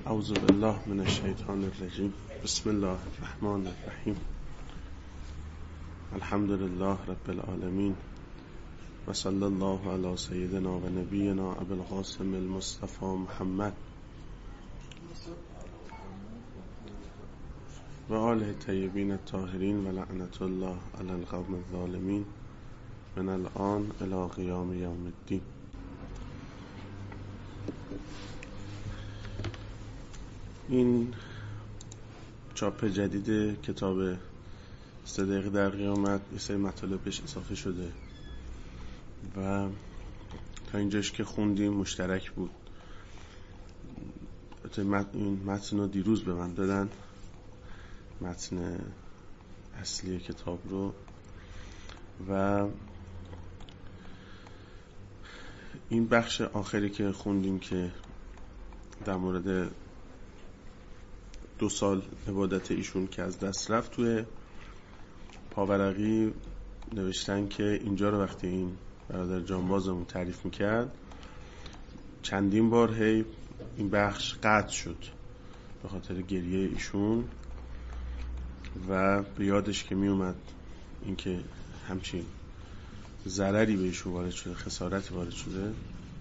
اعوذ بالله من الشیطان الرجیم. بسم الله الرحمن الرحیم. الحمد لله رب العالمین و صلی الله علی سیدنا و نبینا ابی القاسم المصطفى محمد و آله الطیبین الطاهرین و لعنت الله علی القوم الظالمین من الان الی قیام یوم الدین. این چاپ جدید کتاب 3 دقیقه در قیامت یه سری مطالب بهش اضافه شده و تا اینجاش که خوندیم مشترک بود. این متن رو دیروز به من دادن، متن اصلی کتاب رو، و این بخش آخری که خوندیم که در مورد 2 سال عبادت ایشون که از دست رفت، توی پاورقی نوشتن که اینجا رو وقتی این برادر جانبازمون تعریف میکرد چندین بار این بخش قطع شد به خاطر گریه ایشون و به یادش که میومد اینکه همچین ضرری به ایشون وارد شده، خسارتی وارد شده،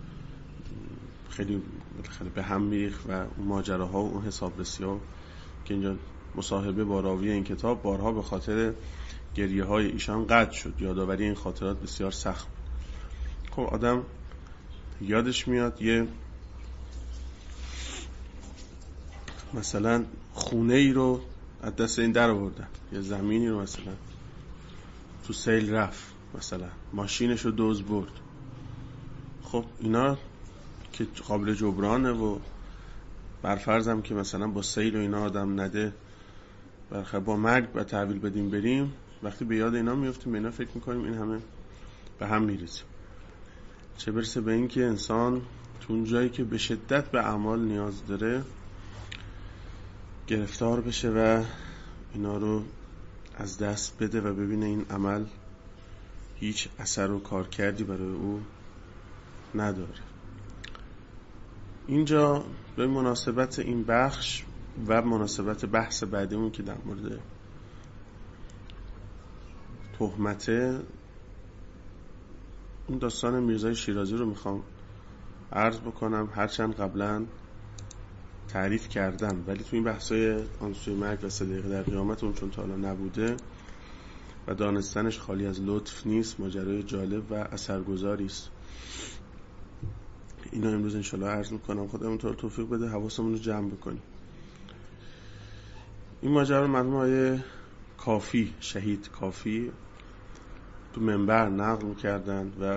خیلی به هم میریخت و اون ماجراها و اون حسابرسی‌ها که اینجا مصاحبه با راوی این کتاب بارها به خاطر گریه های ایشان قطع شد. یادآوری این خاطرات بسیار سخت. خب آدم یادش میاد یه مثلا خونه ای رو از دست این در آوردن، یه زمینی رو مثلا تو سیل رفت، مثلا ماشینش رو دزد برد. خب اینا که قابل جبرانه و برفرضم که مثلا با سیل و اینا آدم نده، با مرگ و تحویل بدیم بریم، وقتی به یاد اینا میفتیم، به اینا فکر میکنیم، این همه به هم میریزیم. چه برسه به این که انسان تو اون جایی که به شدت به اعمال نیاز داره گرفتار بشه و اینا رو از دست بده و ببینه این عمل هیچ اثر و کارکردی برای او نداره. اینجا به مناسبت این بخش و مناسبت بحث بعدیمون که در مورد تهمته، اون داستان میرزای شیرازی رو میخوام عرض بکنم، هرچند قبلا تعریف کردم ولی تو این بحثای آن سوی مرگ و 3 دقیقه در قیامت اون چون تا حالا نبوده و دانستنش خالی از لطف نیست، ماجرای جالب و اثرگذاری است. اینا امروز انشالله عرض میکنم. خودمون تو توفیق بده حواسمون رو جمع بکنیم. این ماجرا مرحوم آقای کافی، شهید کافی، تو منبر نقل میکردن و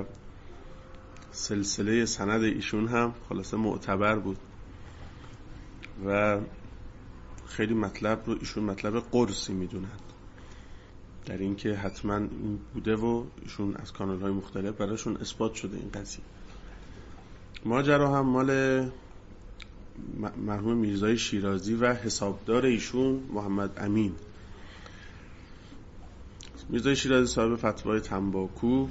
سلسله سند ایشون هم خلاصه معتبر بود و خیلی مطلب رو ایشون مطلب قرصی میدونند در این که حتما این بوده و ایشون از کانال‌های مختلف براشون اثبات شده این قضیه. ماجرا هم مال مرحوم میرزای شیرازی و حسابدار ایشون محمد امین. میرزای شیرازی صاحب فتوای تنباکو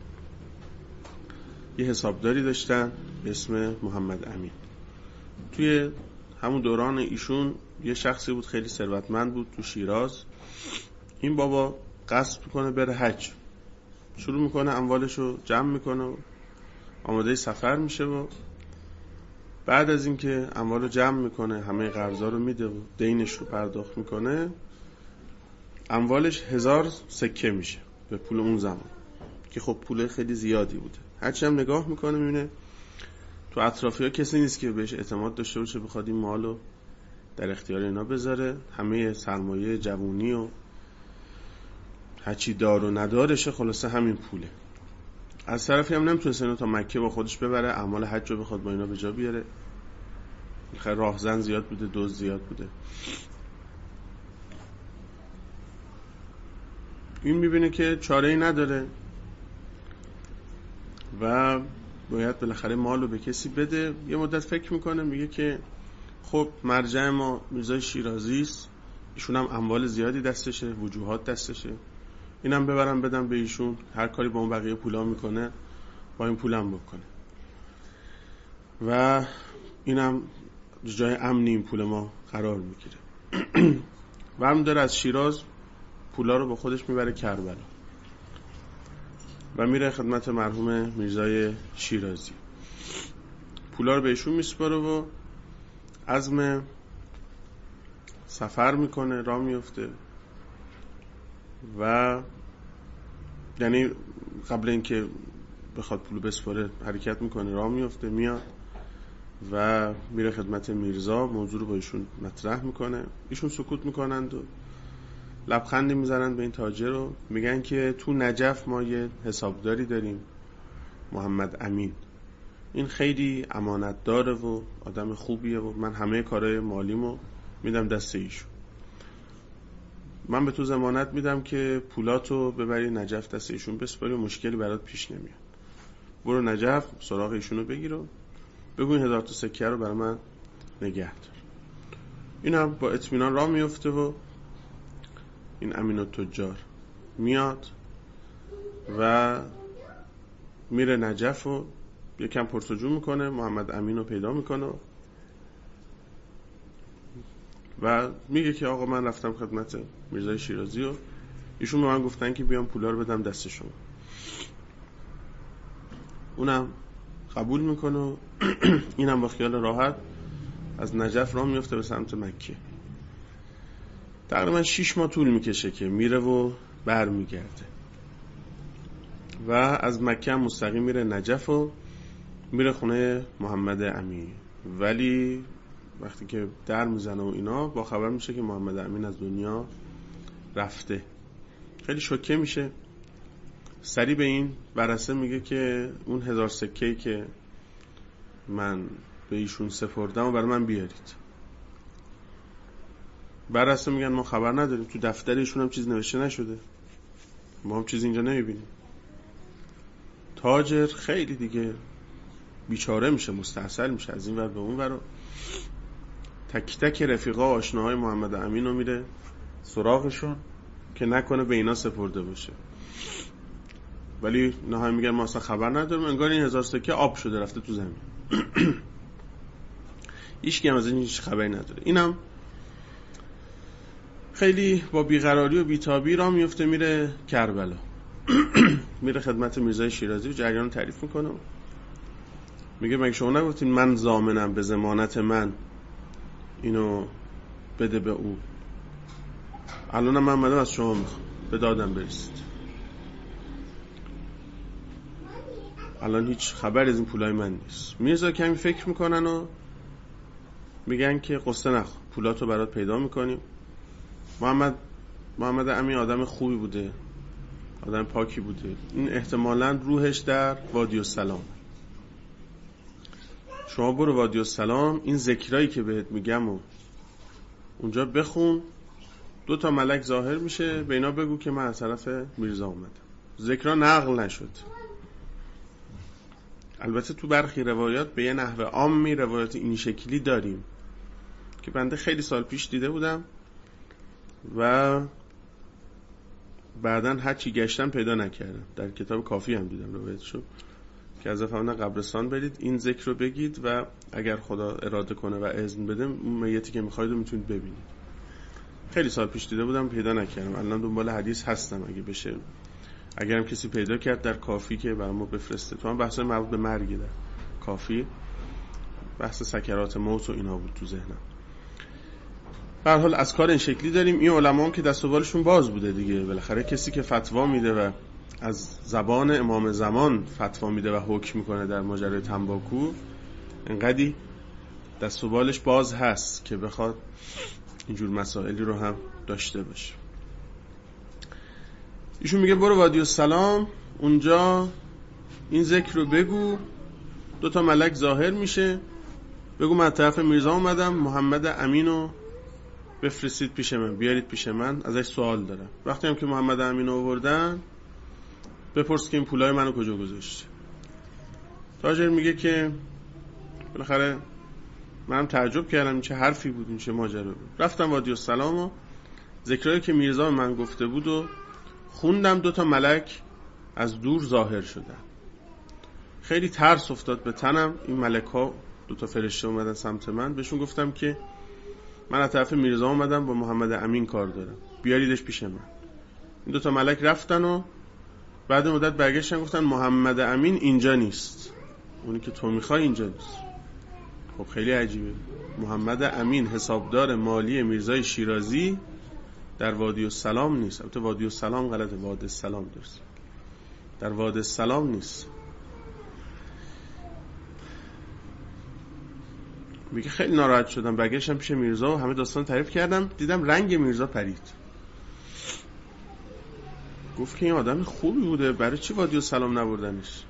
یه حسابداری داشتن به اسم محمد امین. توی همون دوران ایشون یه شخصی بود خیلی ثروتمند بود تو شیراز. این بابا قصد میکنه بره حج، شروع میکنه اموالشو جمع میکنه و آماده سفر میشه و بعد از اینکه اموالو جمع میکنه، همه قرضا رو میده و دینش رو پرداخت میکنه، اموالش 1000 سکه میشه به پول اون زمان که خب پول خیلی زیادی بوده. هرچی هم نگاه میکنه میبینه تو اطرافی‌ها کسی نیست که بهش اعتماد داشته باشه بخواد این مالو در اختیار اینا بذاره. همه سرمایه جوونی و هرچی دار و ندارشه خلاصه همین پوله. از طرفی هم نمیتونست اینو تا مکه با خودش ببره، اعمال حج رو بخواد با اینا به جا بیاره. خیلی راهزن زیاد بوده، دوز زیاد بوده. این میبینه که چاره‌ای نداره و باید بالاخره مال رو به کسی بده. یه مدت فکر میکنه، میگه که خب مرجع ما میرزای شیرازی است، ایشون هم اموال زیادی دستشه، وجوهات دستشه، اینم ببرم بدم به ایشون، هر کاری با اون بقیه پولا میکنه با این پولم بکنه و اینم جای امنی این پول ما قرار میگیره. و هم داره از شیراز پولا رو با خودش میبره کربلا و میره خدمت مرحوم میرزای شیرازی. پولا رو بهشون میسپاره و عزم سفر میکنه، راه میفته و یعنی قبل اینکه بخواد پول بسپاره حرکت میکنه، راه میفته، میاد و میره خدمت میرزا، موضوع رو با ایشون مطرح میکنه. ایشون سکوت میکنند و لبخندی میزنن به این تاجر و میگن که تو نجف ما یه حسابداری داریم، محمد امین، این خیلی امانت داره و آدم خوبیه و من همه کارهای مالیمو میدم دست ایشون. من به تو ضمانت میدم که پولاتو ببری نجف دست ایشون بسپاری و مشکلی برات پیش نمیاد. برو نجف سراغ ایشونو بگیر و بگو این 1000 تا سکه رو برای من نگه دار. این هم با اطمینان راه میفته و این امین التجار میاد و میره نجف و یکم پرسجو میکنه، محمد امین رو پیدا میکنه و میگه که آقا من رفتم خدمت میرزای شیرازی و ایشون به من گفتن که بیام پولا رو بدم دست شما. اونم قبول میکنه و اینم با خیال راحت از نجف راه میفته به سمت مکه. تقریبا 6 ماه طول میکشه که میره و بر میگرده و از مکه مستقیم میره نجف و میره خونه محمد امین. ولی وقتی که در میزنه و اینا با خبر میشه که محمد امین از دنیا رفته. خیلی شوکه میشه، سری به این برسه میگه که اون 1000 سکه‌ای که من به ایشون سپردم و برای من بیارید. برسه میگن ما خبر نداریم، تو دفتر ایشون هم چیز نوشته نشده، ما هم چیز اینجا نمیبینیم. تاجر خیلی دیگه بیچاره میشه، مستحصل میشه از این ور به اون ور. تک تک رفیقا آشناهای محمد امین رو میره سراغشون که نکنه به اینا سپرده باشه. ولی نهایی میگن ما اصلا خبر نداریم، انگار این 1000 سکه آب شده رفته تو زمین. هیچ کی هم از این هیچ خبری نداره. اینم خیلی با بیقراری و بیتابی راه میفته میره کربلا. میره خدمت میرزای شیرازی و جریان تعریف میکنه. میگه مگه شما نگفتین من ضامنم، به ضمانت من اینو بده به او؟ الانم من اومدم از شما میخوام به دادم برسید. الان هیچ خبری از این پولای من نیست. میرزا کمی فکر میکنن و میگن که قصه نخور، پولاتو برات پیدا میکنیم. محمد امین آدم خوبی بوده، آدم پاکی بوده، این احتمالاً روحش در وادی السلام. شما برو وادی السلام، این ذکرایی که بهت میگم و اونجا بخون، 2 تا ملک ظاهر میشه، به اینا بگو که من از طرف میرزا اومدم. ذکرها نقل نشد، البته تو برخی روایات به یه نحو عامی روایات این شکلی داریم که بنده خیلی سال پیش دیده بودم و بعدن هرچی گشتم پیدا نکردم. در کتاب کافی هم دیدم روایتشو که از فرمان قبرستان برید، این ذکر رو بگید و اگر خدا اراده کنه و اذن بده اون میتی که میخواید رو میتونید ببینید. خیلی سال پیش دیده بودم پیدا نکردم. الان دنبال حدیث هستم، اگه بشه، اگرم کسی پیدا کرد در کافی که برامو بفرسته. تو هم بحث مربوط به مرگ در کافی، بحث سکرات موت و اینا بود تو ذهنم. به هر حال از کار این شکلی داریم. این علما هم که دست و بالشون باز بوده دیگه، بالاخره کسی که فتوا میده و از زبان امام زمان فتوا میده و حکم میکنه در ماجرای تنباکو، انقدی دست و بالش باز هست که بخواد اینجور مسائلی رو هم داشته باشه. ایشون میگه برو وادی السلام، اونجا این ذکر رو بگو، 2 تا ملک ظاهر میشه، بگو من طرف میرزا اومدم، محمد امینو بفرستید پیش من، بیارید پیش من، ازش سوال دارم. وقتی هم که محمد امینو آوردن بپرس که این پولای منو کجا گذاشته. تاجر میگه که بالاخره منم تعجب کردم چه حرفی بود، این چه ماجرا بود. رفتم وادی السلام و ذکرایی که میرزا من گفته بود و خوندم، 2 تا ملک از دور ظاهر شدن. خیلی ترس افتاد به تنم. این ملک ها دو تا فرشته اومدن سمت من، بهشون گفتم که من از طرف میرزا اومدم با محمد امین کار دارم، بیاریدش پیش من. این دو تا ملک رفتن و بعد مدت برگشتن گفتن محمد امین اینجا نیست، اونی که تو میخوای اینجا نیست. خب خیلی عجیبه، محمد امین حسابدار مالی میرزای شیرازی در وادی السلام نیست. البته وادی السلام غلطه، وادی السلام درست، در وادی السلام نیست. میگه خیلی ناراحت شدم، برگشتم پیش میرزا و همه داستان تعریف کردم، دیدم رنگ میرزا پرید. گفت که این آدم خوبی بوده، برای چی وادی السلام نبردنش؟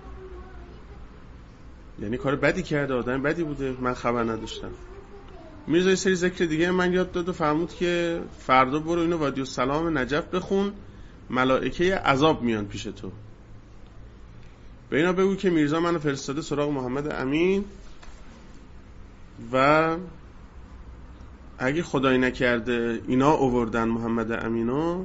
یعنی کار بدی کرده، آدم بدی بوده، من خبر نداشتم. میرزا یه سری ذکر دیگه من یاد داد و فرمود که فردا برو اینو وادی السلام نجف بخون، ملائکه عذاب میان پیش تو. به اینا بگو که میرزا منو فرستاده سراغ محمد امین و اگه خدایی نکرده اینا آوردن محمد امینو،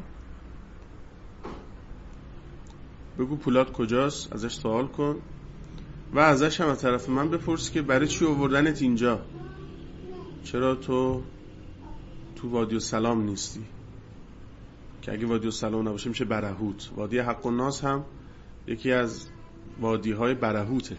بگو پولاد کجاست، ازش سوال کن و ازش هم از طرف من بپرس که برای چی آوردنت اینجا، چرا تو وادی السلام نیستی؟ که اگه وادی السلام نباشه میشه برهوت. وادی حق الناس هم یکی از وادی های برهوته،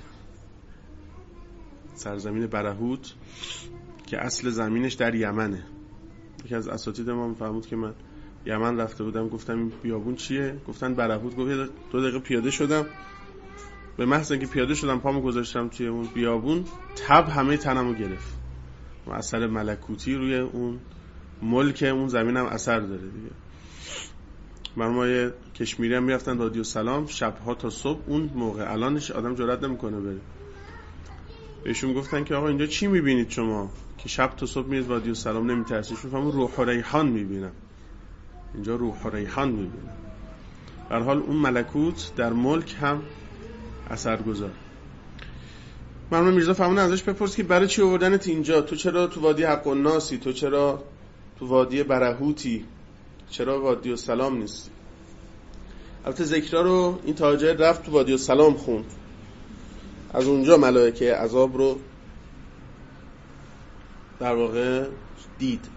سرزمین برهوت که اصل زمینش در یمنه. یکی از اساتید ما فرمود که من یمن رفته بودم، گفتم این بیابون چیه؟ گفتن برهوت. گفت 2 دقیقه پیاده شدم، به محض اینکه پیاده شدم پامو گذاشتم توی اون بیابون، تب همه تنمو گرفت و اثر ملکوتی روی اون ملک اون زمین هم اثر داره دیگه. مرمای کشمیری هم میرفتن وادی السلام شبها تا صبح، اون موقع الانش آدم جرئت نمیکنه بره. بهشون گفتن که آقا اینجا چی میبینید شما که شب تا صبح میرید وادی السلام نمیترسید؟ شون فهمون روح و ریحان میبینم، اینجا روح و ریحان میبینم. به هر حال اون ملکوت در ملک هم اثر گذار. مرحوم میرزا فرمون ازش بپرس که برای چی آوردنت اینجا، تو چرا تو وادی حق الناسی، تو چرا تو وادی برهوتی، چرا وادی السلام نیستی؟ البته ذکرها رو این تاجر رفت تو وادی السلام خوند، از اونجا ملائکه عذاب رو در واقع دید.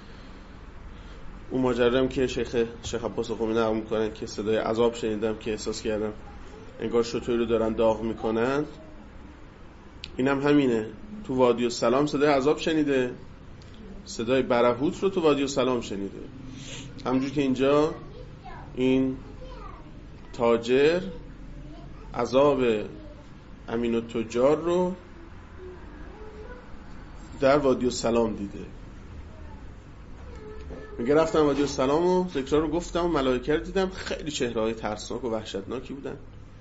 اون ماجرام که شیخ عباس قمی نقل میکنن که صدای عذاب شنیدم که احساس کردم انگار شطوری رو دارن داغ میکنن، اینم همینه. تو وادی السلام صدای عذاب شنیده، صدای برهوت رو تو وادی السلام شنیده. همونجور که اینجا این تاجر عذاب امین التجار رو در وادی السلام دیده. میگه رفتم وادی السلام و ذکرها رو گفتم و ملائکه رو دیدم، خیلی چهره‌های ترسناک و وحشتناکی بودن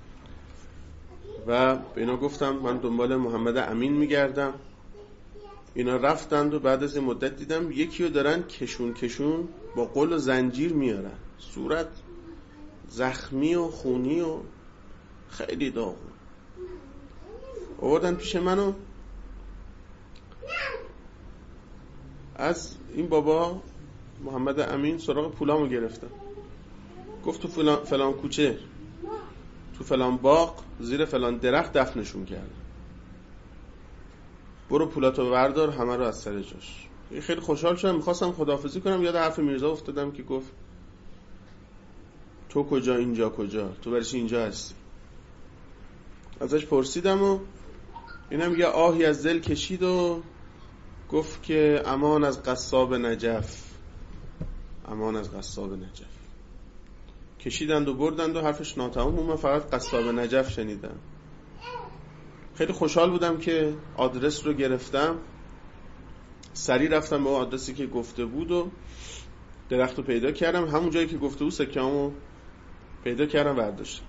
و به اینا گفتم من دنبال محمد امین میگردم. اینا رفتند و بعد از این مدت دیدم یکی رو دارن کشون با قل و زنجیر میارن، صورت زخمی و خونی و خیلی داغون، آوردن پیش منو. از این بابا محمد امین سراغ پولامو گرفتم، گفت تو فلان کوچه، تو فلان باغ، زیر فلان درخت دفنشون کرد، برو پولاتو بردار، همه رو از سر جاش. خیلی خوشحال شدم، میخواستم خداحافظی کنم، یاد حرف میرزا افتادم که گفت تو کجا اینجا کجا، تو برای چی اینجا هستی؟ ازش پرسیدم و اینم یه آهی از دل کشید و گفت که امان از قصاب نجف، امان از قصاب نجف. کشیدند و بردند و حرفش ناتمام، من فقط قصاب نجف شنیدم. خیلی خوشحال بودم که آدرس رو گرفتم، سریع رفتم به آدرسی که گفته بود و درخت رو پیدا کردم، همون جایی که گفته بود سکه‌امو پیدا کردم برداشتم.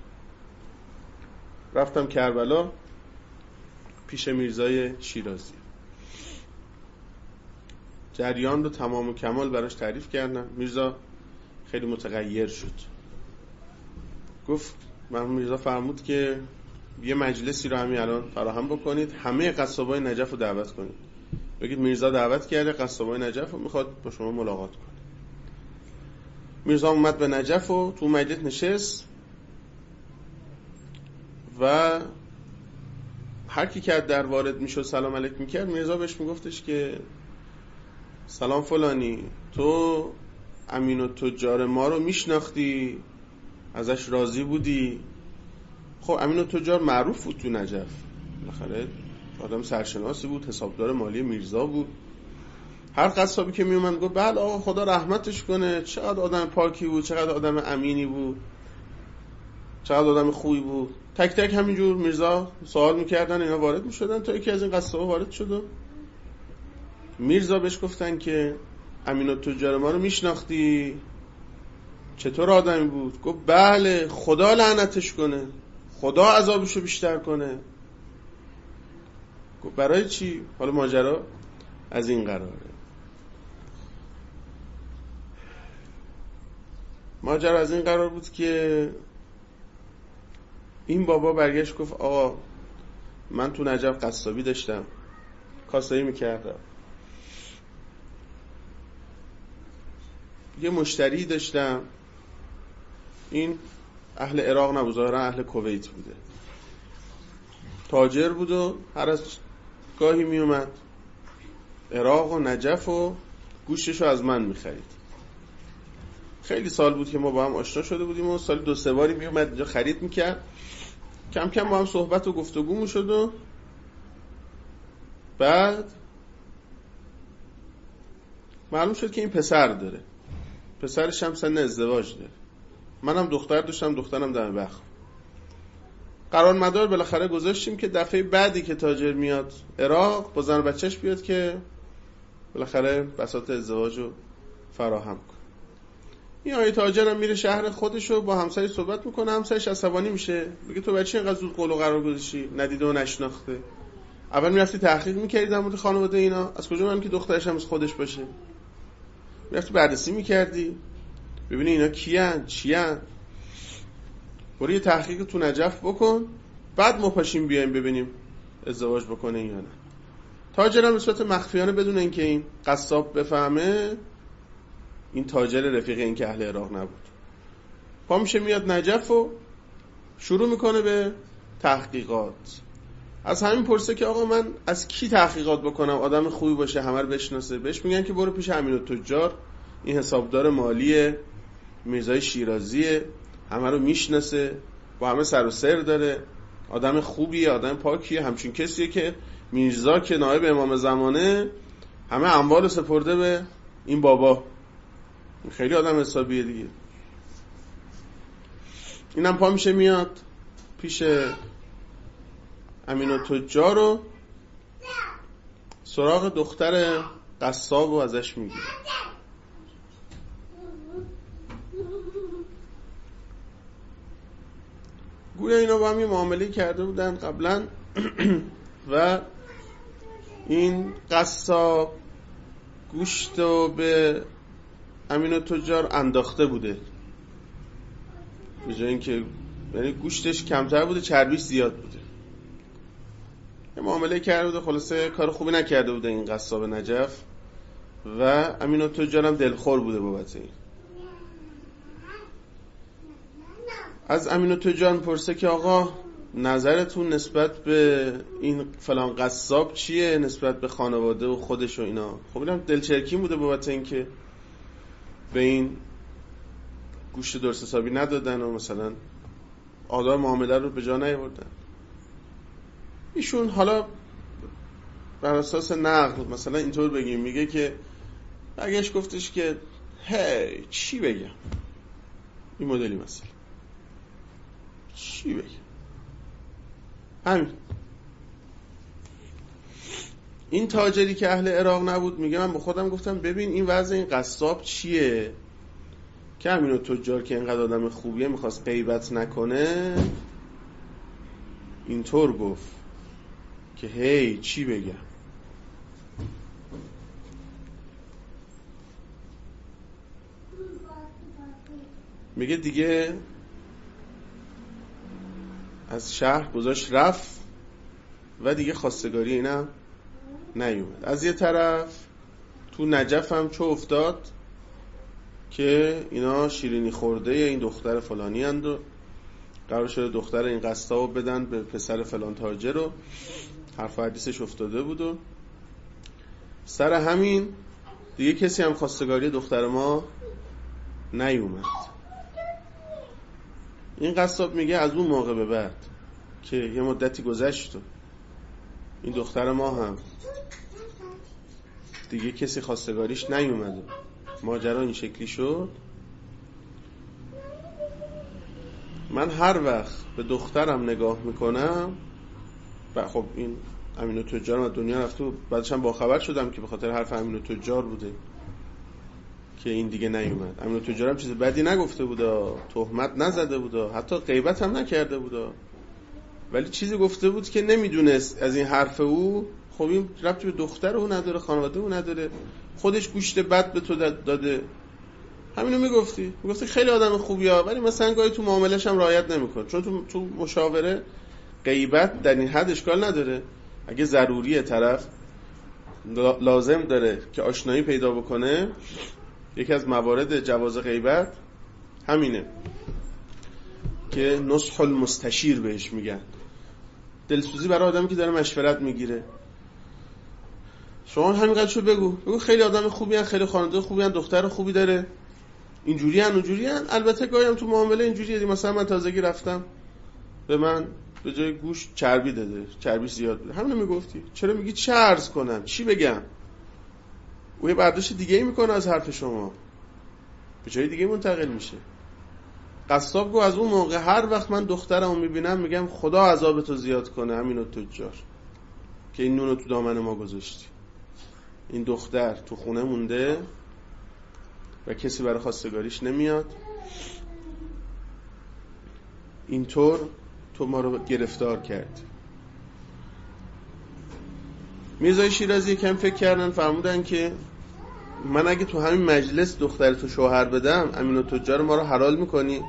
رفتم کربلا پیش میرزای شیرازی، جریان رو تمام و کمال براش تعریف کردم. میرزا خیلی متغیر شد، گفت مرحوم میرزا فرمود که یه مجلسی رو همین الان فراهم بکنید، همه قصابای نجف رو دعوت کنید، بگید میرزا دعوت کرده قصابای نجف رو میخواد با شما ملاقات کنه. میرزا اومد به نجف و تو مجلس نشست و هر کی که در وارد میشد سلام علیک میکرد، میرزا بهش میگفتش که سلام فلانی، تو امین التجار ما رو میشناختی؟ ازش راضی بودی؟ خب امین التجار معروف بود تو نجف، بالاخره آدم سرشناسی بود، حسابدار مالی میرزا بود. هر قصابی که میومد گفت بله آقا خدا رحمتش کنه، چقدر آدم پاکی بود، چقدر آدم امینی بود، چقدر آدم خوبی بود. تک تک همینجور میرزا سوال میکردن، اینا وارد میشدن تا یکی از این قصابا وارد شد و میرزا بهش گفتن که امین التجار ما رو میشناختی؟ چطور آدمی بود؟ گفت بله، خدا لعنتش کنه، خدا عذابشو بیشتر کنه. گفت برای چی؟ حالا ماجرا از این قراره. ماجرا از این قرار بود که این بابا برگشت گفت آقا من تو نجف قصابی داشتم، کاسایی میکردم، یه مشتری داشتم، این اهل عراق نبود، ظاهرا اهل کویت بوده، تاجر بود و هر از گاهی می اومد عراق و نجف و گوشتشو از من میخرید. خیلی سال بود که ما با هم آشنا شده بودیم و سال 2-3 باری می اومد اینجا خرید میکرد. کم کم با هم صحبت و گفتگو میشد و بعد معلوم شد که این پسر داره، پسرش هم سن ازدواج داره. منم دختر داشتم، دخترم دم بخت. قرار مدار بالاخره گذاشتیم که دفعه بعدی که تاجر میاد عراق با زن و بچهش بیاد که بالاخره بساط ازدواجو فراهم کن. این آقای تاجرم میره شهر خودشو با همسایه صحبت میکنه، همسایش عصبانی میشه، میگه تو بچه اینقدر زود قول و قرار گذاشتی، ندیده و نشناخته؟ اول میرفتی تحقیق میکردی در مورد خانواده اینا، از کجا من که دخترش هم از خودش باشه؟ میرفتی بررسی میکردی ببینی اینا کیان چیان؟ برو یه تحقیق تو نجف بکن، بعد ما پاشیم بیایم ببینیم ازدواج بکنه یا نه. تاجرم به صورت مخفیانه بدون اینکه این قصاب بفهمه، این تاجر رفیق این که اهل عراق نبود، پا میشه میاد نجف و شروع میکنه به تحقیقات. از همین پرسه که آقا من از کی تحقیقات بکنم آدم خوبی باشه همه رو بشناسه؟ بهش میگن که برو پیش امین التجار، این حسابدار مالی میرزای شیرازیه، همه رو میشناسه، با همه سر و سر داره، آدم خوبیه، آدم پاکیه، همچین کسیه که میرزا که نایب امام زمانه همه اموال سپرده به این بابا، خیلی آدم حسابیه دیگه. اینم پا میشه میاد پیش امین التجار و سراغ دختر قصاب و ازش میگیره. گویا اینا با هم یه معامله کرده بودن قبلا و این قصاب گوشت رو به امین التجار انداخته بوده، به جای اینکه یعنی گوشتش کمتر بوده چربیش زیاد بوده. یه معامله کرده بوده، خلاصه کار خوبی نکرده بوده این قصاب نجف و امین التجار هم دلخور بوده بابت این. از امین التجار پرسه که آقا نظرتون نسبت به این فلان قصاب چیه، نسبت به خانواده و خودش و اینا؟ خب اینم دلچرکین بوده بابت این که به این گوشت درست حسابی ندادن و مثلا آداب معامله رو به جا نیاوردن. ایشون حالا بر اساس نقل مثلا اینطور بگیم، میگه که برگشت گفتش که هی چی بگم، این مدلی مثلا چی بگم، همین. این تاجری که اهل عراق نبود میگه من با خودم گفتم ببین این وضع این قصاب چیه که امین التجار که اینقدر آدم خوبیه میخواست غیبت نکنه، اینطور گفت که هی چی بگم. میگه دیگه از شهر گذاشت رفت و دیگه خواستگاری اینم نیومد. از یه طرف تو نجف هم چه افتاد که اینا شیرینی خورده این دختر فلانی اند و قرار شده دختر این قصاب بدن به پسر فلان تاجر رو، حرف حدیثش افتاده بود و سر همین دیگه کسی هم خواستگاری دختر ما نیومد. این قصاب میگه از اون موقع به بعد که یه مدتی گذشت و این دختر ما هم دیگه کسی خواستگاریش نیومد و ماجرا این شکلی شد، من هر وقت به دخترم نگاه میکنم و خب این امین تجار از دنیا رفته و بعدش هم باخبر شدم که به خاطر حرف امین تجار بوده که این دیگه نیومد. امین تجار هم چیز بدی نگفته بودا، تهمت نزده بودا، حتی غیبت هم نکرده بودا، ولی چیزی گفته بود که نمیدونست از این حرف او خب این ربطی به دختر او نداره، خانواده او نداره، خودش گوشت بد به تو داده. همینو میگفتی خیلی آدم خوبیه ولی مثلا گاهی تو معاملش هم رعایت نمیکنه، چون تو مشاوره غیبت در این حد اشکال نداره. اگه ضروریه طرف لازم داره که آشنایی پیدا بکنه، یکی از موارد جواز غیبت همینه که نصح المستشیر بهش میگن، دلسوزی برای آدمی که داره مشورت میگیره. شما همینقدرشو بگو خیلی آدم خوبی هن، خیلی خانواده خوبی هن، دختر خوبی داره، اینجوری هن اونجوری هن. البته گاهی هم تو معامله اینجوری هدی، مثلا من تازگی رفتم به من به جای گوشت چربی داده، چربیش زیاد بوده. همینو میگفتی، چرا میگی چه عرض کنم، چی بگم؟ او یه برداشت دیگه ای میکنه از حرف شما، به جای دیگه منتقل میشه. قصاب گو از اون موقع هر وقت من دخترمو میبینم میگم خدا عذابتو زیاد کنه امینو تجار که این نونو تو دامن ما گذاشتی. این دختر تو خونه مونده و کسی برای خواستگاریش نمیاد، اینطور تو ما رو گرفتار کردی. میرزای شیرازی کم فکر کردن، فرمودن که من اگه تو همین مجلس دخترتو شوهر بدم امینو تجار ما رو حلال میکنی؟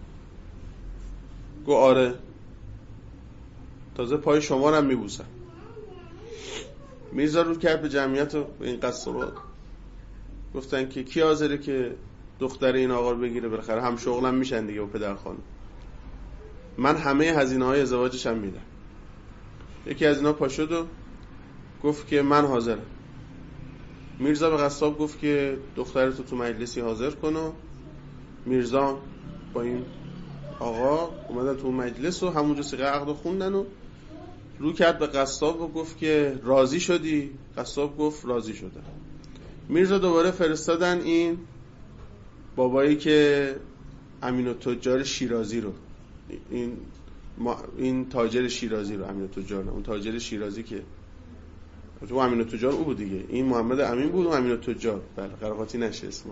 گو آره، تازه پای شما رو هم میبوسم. میرزا رو کرد به جمعیت و به این قصابات گفتن که کی حاضره که دختر این آقا رو بگیره، بالاخره هم شغلم میشن دیگه و پدر خانم، من همه هزینه‌های ازدواجش هم میدم. یکی از اینا پا شد و گفت که من حاضرم. میرزا به قصاب گفت که دخترتو تو مجلسی حاضر کن و میرزا با این آقا اومدن تو مجلس و همونجا صیغه عقد خوندن و رو کرد به قصاب و گفت که راضی شدی؟ قصاب گفت راضی شدم. میرزا دوباره فرستادن این بابایی که امین تجار شیرازی رو، این تاجر شیرازی رو، امین تجار نه، اون تاجر شیرازی که تو امین تجار او بود دیگه، این محمد امین بود و امین تجار، بله قرقاتی نشه اسمه.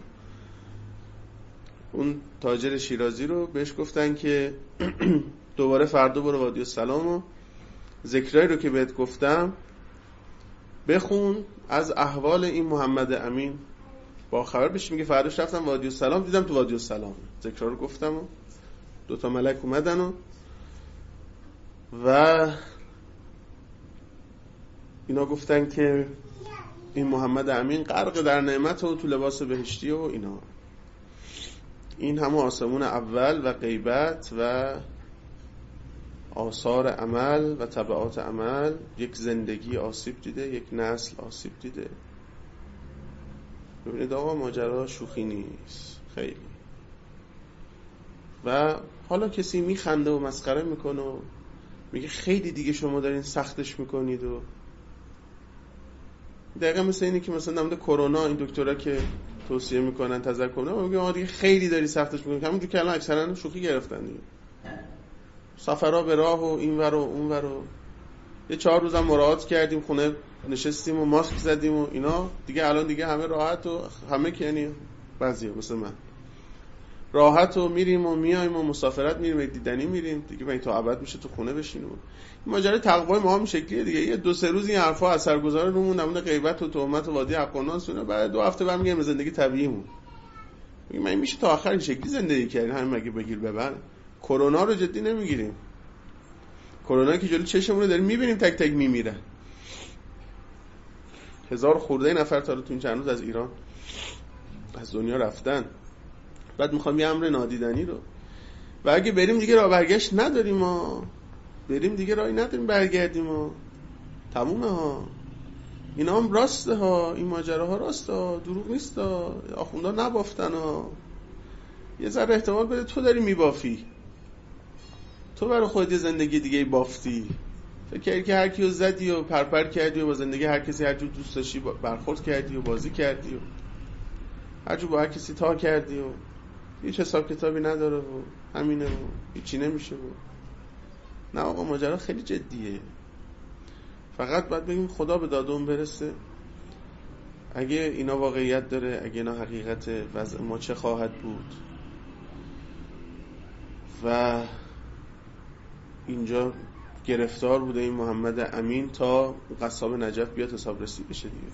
اون تاجر شیرازی رو بهش گفتن که دوباره فردا برو وادی السلام و ذکرایی رو که بهت گفتم بخون، از احوال این محمد امین با خبر بشی. میگه فرداش رفتم وادی السلام، دیدم تو وادی السلام ذکرها رو گفتم و دوتا ملک اومدن و اینا گفتن که این محمد امین غرق در نعمت و تو لباس بهشتی و اینا. این همه آسمون اول و غیبت و آثار عمل و تبعات عمل، یک زندگی آسیب دیده، یک نسل آسیب دیده. ببینید آقا ماجرا شوخی نیست خیلی. و حالا کسی میخنده و مسخره میکنه و میگه خیلی دیگه شما دارین سختش میکنید و دقیقا مثل اینه که مثلا نمونده کرونا این دکترها که توصیه میکنن تذکر کنن میگه آقا دیگه خیلی داری سختش میکنی، همونجور که الان اکثرا شوخی گرفتن دیگه، سفرها به راه و این ور و اون ور و یه 4 روزم مراعات کردیم خونه نشستیم و ماسک زدیم و اینا دیگه، الان دیگه همه راحت و همه که یعنی بعضیه مثل من راحت و میریم و میایم و مسافرت میریم و دیدنی میریم دیگه، من تا ابد میشه تو خونه بشینیم. این ماجرای تقوای ما هم شکلیه دیگه، یه 2-3 روز این حرفا اثرگذار رومون نمونه غیبت و تهمت و وادی حقانان سونه، بعد 2 هفته برمیگردیم به زندگی طبیعیمون. میگم من میشه تا آخر این شکلی زندگی کردین، همین مگه بگیر ببر. کرونا رو جدی نمیگیریم، کرونا که جلوی چشمون رو داریم میبینیم تک تک میمیرن. 1000 خورده نفر تا رو تو این چند روز از ایران از دنیا رفتن، بعد میخوام یه امر نادیدنی رو. و اگه بریم دیگه راه برگشت نداریم، ما بریم دیگه راهی نداریم برگردیم، ما تمومه ها. اینا هم راسته ها، این ماجراها راسته ها، دروغ نیست ها، آخوندا نبافتن ها. یه ذره احتمال بده تو داری میبافی، تو برای خودت یه زندگی دیگه بافتی، فکر کردی که هر کیو زدی و پرپر کردی و با زندگی هر کسی هر جور دوست داشتی برخورد کردی و بازی کردی و هر جور با هر کسی تا کردی و هیچ حساب کتابی نداره و همینه و هیچی نمیشه و نه آقا، ماجرا خیلی جدیه. فقط باید بگیم خدا به دادمون برسه. اگه اینا واقعیت داره، اگه اینا حقیقت وضع ما چه خواهد بود و اینجا گرفتار بوده این محمد امین تا قصاب نجف بیاد حساب رسی بشه دیگه،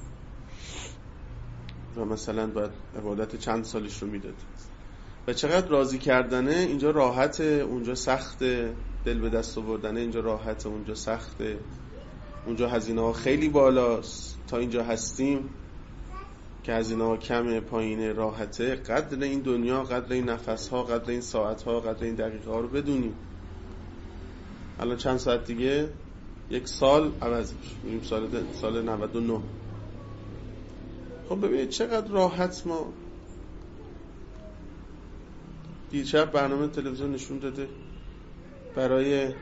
و مثلا باید عبادت چند سالش رو میداد و چقدر راضی کردنه. اینجا راحته، اونجا سخته، دل به دست آوردنه اینجا راحته، اونجا سخته، اونجا هزینه ها خیلی بالاست، تا اینجا هستیم که هزینه ها کمه، پایینه، راحته. قدر این دنیا، قدر این نفس ها، قدر این ساعت ها، قدر این دقیقه ها رو بدونیم. الان چند ساعت دیگه یک سال عوض میشه، میریم سال 99. خب ببینید چقدر راحت. ما دیشب برنامه تلویزیون نشون داده برای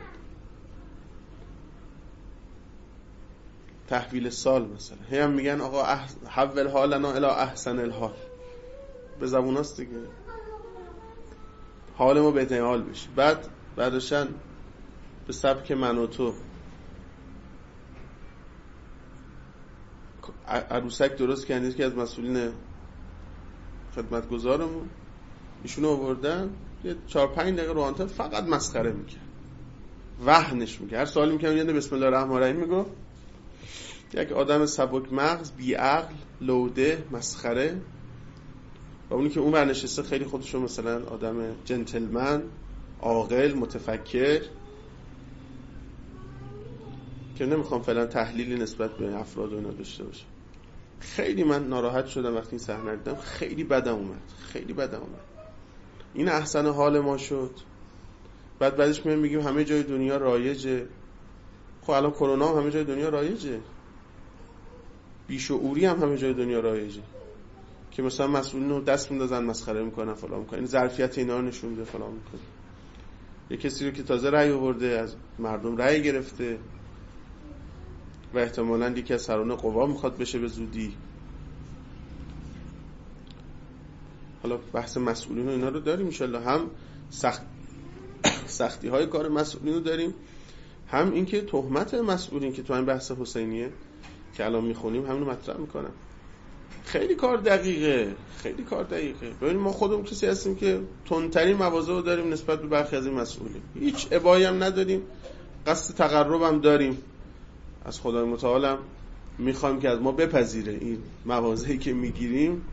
تحویل سال مثلا هی هم میگن آقا حول حالنا الی احسن الحال، به زبوناست دیگه، حال ما بهترین حال بشه. بعدشن به سبک من و تو عروسک درست کردید که از مسئولین خدمتگزارمون ایشونو آوردن یه 4-5 دقیقه رو آنتن فقط مسخره میکرد، وهنش میکرد، هر سوالی میکرد یعنی بسم الله الرحمن الرحیم میگفت. یک آدم سبک مغز، بی عقل، لوده، مسخره. و اونی که اون برنشسته خیلی خودشو مثلا آدم جنتلمن، عاقل، متفکر، که نمیخوام فعلا تحلیلی نسبت به افراد و اینا داشته باشم. خیلی من ناراحت شدم وقتی این صحنه دیدم، خیلی بدم اومد. این احسن حال ما شد. بعدش میگیم همه جای دنیا رایجه. خب الان کرونا هم همه جای دنیا رایجه، بیشعوری هم همه جای دنیا رایجه که مثلا مسئولین رو دست میندازن مسخره میکنن فلان میکنن. این ظرفیت اینا رو نشون میده فلان میکنه. یه کسی رو که تازه رأی آورده، از مردم رأی گرفته و احتمالاً یکی از سران قوا میخواد بشه به زودی. حالا بحث مسئولین و اینا رو داریم ان شاءالله، هم سختی های کار مسئولین رو داریم، هم اینکه تهمت مسئولین که تو این بحث حسینیه که الان میخونیم همین رو مطرح میکنم. خیلی کار دقیقه. ببین ما خودمون کسی هستیم که تندترین مواضع رو داریم نسبت به برخی از این مسئولین، هیچ ابایی هم نداریم، قصد تقرب هم داریم از خدای متعال، هم میخوایم که از ما بپذیره این مواضعی که میگیریم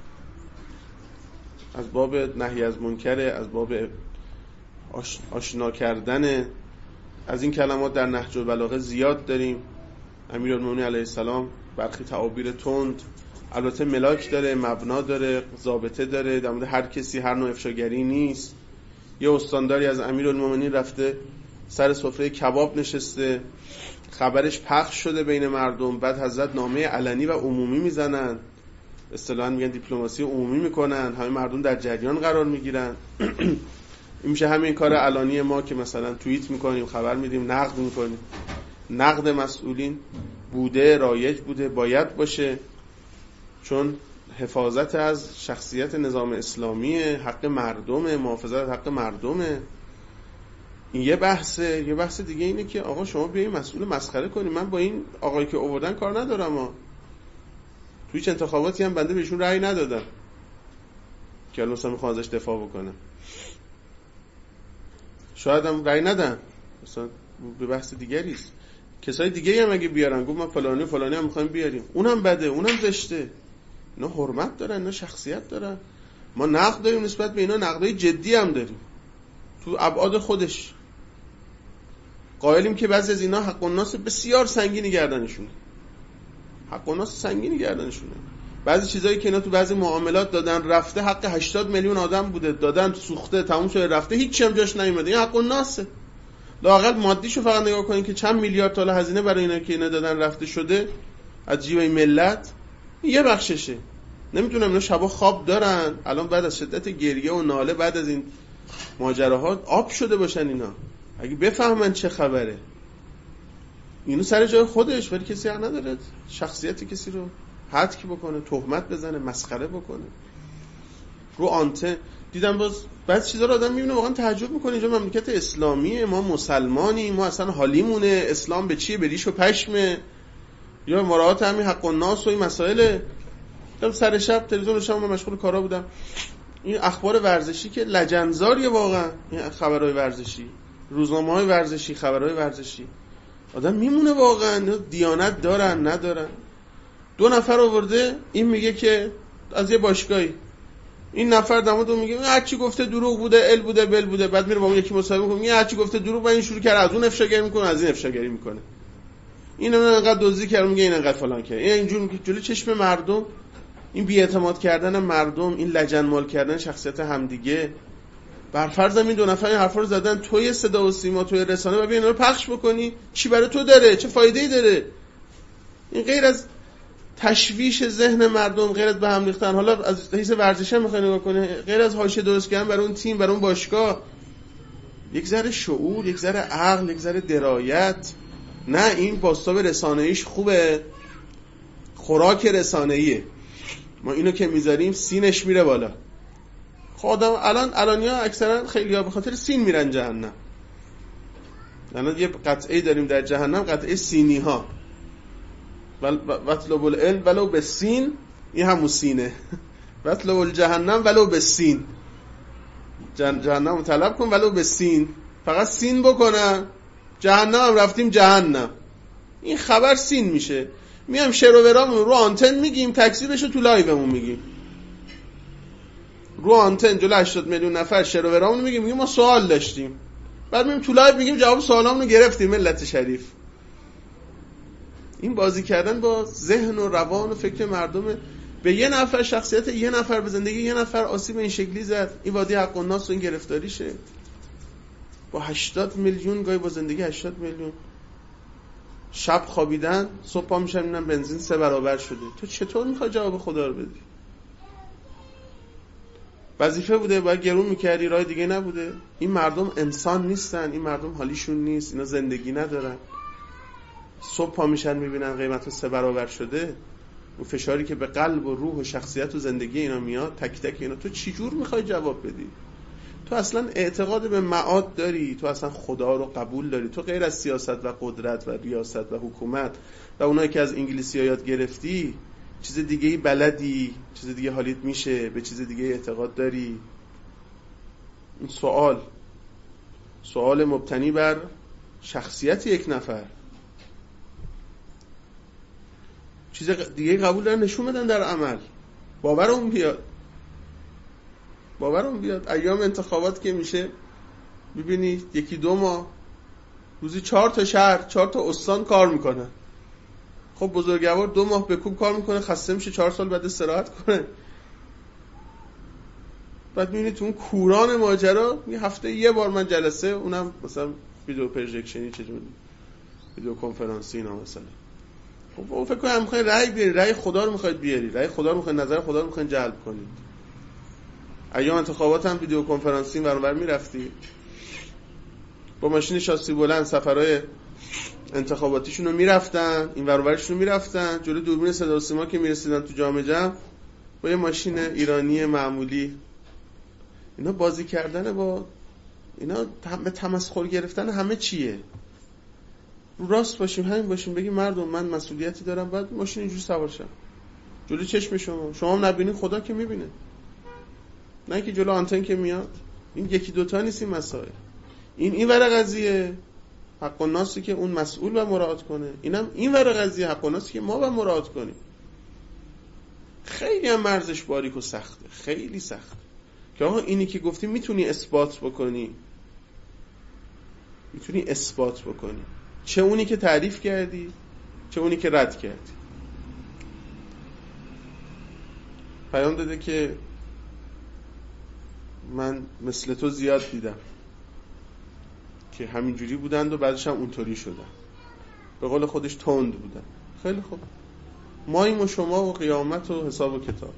از باب نهی از منکر، از باب آشنا کردن از این کلمات در نهج البلاغه زیاد داریم. امیرالمومنین علیه السلام برخی تعابیر تند، البته ملاک داره، مبنا داره، ضابطه داره، در مورد هر کسی هر نوع افشاگری نیست. یه استانداری از امیرالمومنین رفته سر سفره کباب نشسته، خبرش پخش شده بین مردم، بعد حضرت نامه علنی و عمومی میزنن، اصطلاحاً میگن دیپلماسی عمومی میکنن، همه مردم در جریان قرار میگیرن. این میشه همین کار علانی ما که مثلا توییت میکنیم، خبر میدیم، نقد میکنیم. نقد مسئولین بوده، رایج بوده، باید باشه، چون حفاظت از شخصیت نظام اسلامی، حق مردم، محافظت از حق مردمه. این یه بحثه. یه بحث دیگه اینه که آقا شما بیاین مسئول مسخره کنی. من با این آقایی که آوردن کار ندارم توی هیچ انتخاباتی هم بنده بهشون رأی ندادم که الان مثلا میخوام ازش دفاع بکنم، شاید هم رأی ندم، مثلا به بحث دیگری است. کسای دیگه هم اگه بیارن گفت ما فلانی هم میخوایم بیاریم، اونم بده، اونم زشته. اینا حرمت دارن، اینا شخصیت دارن. ما نقد داریم نسبت به اینا، نقدای جدی هم داریم تو ابعاد خودش. قائلیم که بعضی از اینا حق الناس بسیار سنگینی گردنشونه، بعضی چیزایی که اینا تو بعضی معاملات دادن رفته حق 80 میلیون آدم بوده، دادن سوخته تموم شده رفته، هیچ هم جاش نیومده. این حق الناسه. لااقل مادیشو فقط نگاه کنین که چند میلیارد تومان هزینه برای اینا که اینا دادن رفته شده از جیب ملت، یه بخششه. نمیدونم اینا شبا خواب دارن الان بعد از شدت گریه و ناله بعد از این ماجراها آب شده باشن اینا، اگه بفهمن چه خبره. اینو سر جای خودش، ولی کسی حق نداره شخصیت کسی رو حدک بکنه، تهمت بزنه، مسخره بکنه. رو آنتن دیدم باز بعضی چیزا رو آدم میبینه واقعا تعجب میکنه. اینجا مملکت اسلامیه، ما مسلمانیم، ما اصلا حالیمونه اسلام به چیه، به ریش و پشمه، یا مراعات همین حق الناس و این مسائل. دیدم سر شب تلویزیون داشتم مشغول کارا بودم، این اخبار ورزشی که لجنزاریه واقعا، این خبرهای ورزشی، روزنامه‌های ورزشی، خبرهای ورزشی، آدم میمونه واقعا دیانت دارن ندارن. 2 نفر آورده، این میگه که از یه باشگاهی، این نفر دمادو میگه هر چی گفته دروغ بوده، ال بوده، بل بوده. بعد میره با اون یکی مصاحبه میکنه، میگه هر چی گفته دروغ، بعد این شروع کرد از اون افشاگری میکنه، از این افشاگری میکنه. این انقدر دزدی کرد، میگه این انقدر فلان کرد. این اینجوری میگه جلوی چشم مردم، این بی‌اعتماد کردن مردم، این لجنمال کردن شخصیت همدیگه. بر فرض این 2 نفر این حرفا رو زدن، توی صدا و سیما، توی رسانه، و ببین اینا رو پخش بکنی، چی برای تو داره، چه فایده‌ای داره؟ این غیر از تشویش ذهن مردم، غیر از به هم ریختن، حالا از حیث ورزشی هم می‌خوای نگاه کنی، غیر از حاشیه درست کردن برای اون تیم، برای اون باشگاه، یک ذره شعور، یک ذره عقل، یک ذره درایت. نه این بازتاب رسانه‌ایش خوبه، خوراک رسانه‌ایه، ما اینو که میذاریم سینش میره بالا. خودم الانیا اکثرا خیلی‌ها به خاطر سین میرن جهنم. الان یه قطعه داریم در جهنم، قطعه سینی ها، وطلب العلم ولو بالسین، این همون سینه. وطلب الجهنم ولو بالسین، جهنم رو طلب کن ولو بالسین، فقط سین بکنن. جهنم هم رفتیم جهنم، این خبر سین میشه. میام شعر و ورامون رو آنتن میگیم، تکذیبشو تو لایومون میگیم، رو آنتن جلو 80 میلیون نفر شعر و ورامون میگیم ما سوال داشتیم، بعد میگیم تو لایو میگیم جواب سوالامون رو گرفتیم. ملت شریف، این بازی کردن با ذهن و روان و فکر مردم. به یه نفر، شخصیت یه نفر، به زندگی یه نفر آسیب این شکلی زد. این وادی حق الناس و این گرفتاریشه با 80 میلیون، گاهی با زندگی 80 میلیون. شب خوابیدن، صبح پا میشن میبینن بنزین 3 برابر شده. تو چطور میخوای جواب خدا رو بدی؟ وظیفه بوده، باید گرون میکردی، راه دیگه نبوده. این مردم انسان نیستن، این مردم حالیشون نیست، اینا زندگی ندارن. صبح پا میشن میبینن قیمت 3 برابر شده. اون فشاری که به قلب و روح و شخصیت و زندگی اینا میاد، تک تک اینا، تو چی جور میخوای جواب بدی؟ تو اصلا اعتقاد به معاد داری؟ تو اصلا خدا رو قبول داری؟ تو غیر از سیاست و قدرت و ریاست و حکومت و اونایی که از انگلیسی ها یاد گرفتی چیز دیگه‌ای بلدی؟ چیز دیگه حالیت میشه؟ به چیز دیگه اعتقاد داری؟ این سوال مبتنی بر شخصیت یک نفر، چیز دیگه قبول دارن نشون بدن در عمل. باورمون بیاد ایام انتخابات که میشه ببینید 1-2 ماه روزی 4 تا شهر، 4 تا استان کار میکنن. خب بزرگوار 2 ماه به کوب کار میکنه، خسته میشه، 4 سال بعد استراحت کنه. بعد میبینید تو اون کوران ماجرا یه هفته یه بار من جلسه، اونم مثلا ویدیو پروژکشنی، چجوری ویدیو کنفرانسی اینا مثلا. خب اون فکر کنم میخواید رأی بیاری، رأی خدا رو میخواید بیاری، رأی خدا رو میخواید، نظر خدا رو میخواید جلب کنید. ایام انتخابات هم ویدیو کنفرانسی برابر میرفتی با ماشین شاسی بلند، سفرهای انتخاباتیشون رو میرفتن، این ورورشون رو میرفتن، جلوی دوربین صدا و سیما که میرسیدن تو جام جم با یه ماشین ایرانی معمولی. اینا بازی کردن با اینا، به تمسخر گرفتن همه چیه. راست باشیم، همین باشیم، بگیم مردم من مسئولیتی دارم، بعد ماشین اینجوری سوار شم جلوی چشم شما هم نبینید، خدا که میبینه، نه که جلو آنتن که میاد. این 1-2 تا نیست این مسائل. این ور قضیه حق الناسی که اون مسئول و مراعات کنه، اینم این ور قضیه حق الناسی که ما با مراعات کنیم. خیلی هم مرزش باریک و سخته، خیلی سخته که آقا اینی که گفتی میتونی اثبات بکنی، چه اونی که تعریف کردی چه اونی که رد کردی. پیام داده که من مثل تو زیاد دیدم که همینجوری بودند و بعدش هم اونطوری شدن، به قول خودش تند بودن. خیلی خوب، ماییم و شما و قیامت و حساب و کتاب.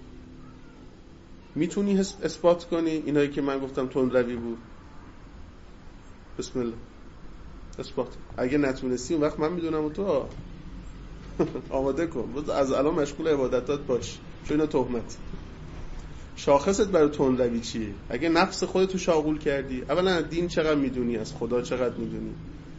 میتونی اثبات کنی اینایی که من گفتم تند روی بود؟ بسم الله اثبات. اگه نتونستی اون وقت من میدونم و تو آماده کن، از الان مشغول عبادتات باش، چون اینا تهمت. شاخصت برای تند روی چیه؟ اگه نفس خودتو شاغول کردی، اولا دین چقدر میدونی، از خدا چقدر میدونی،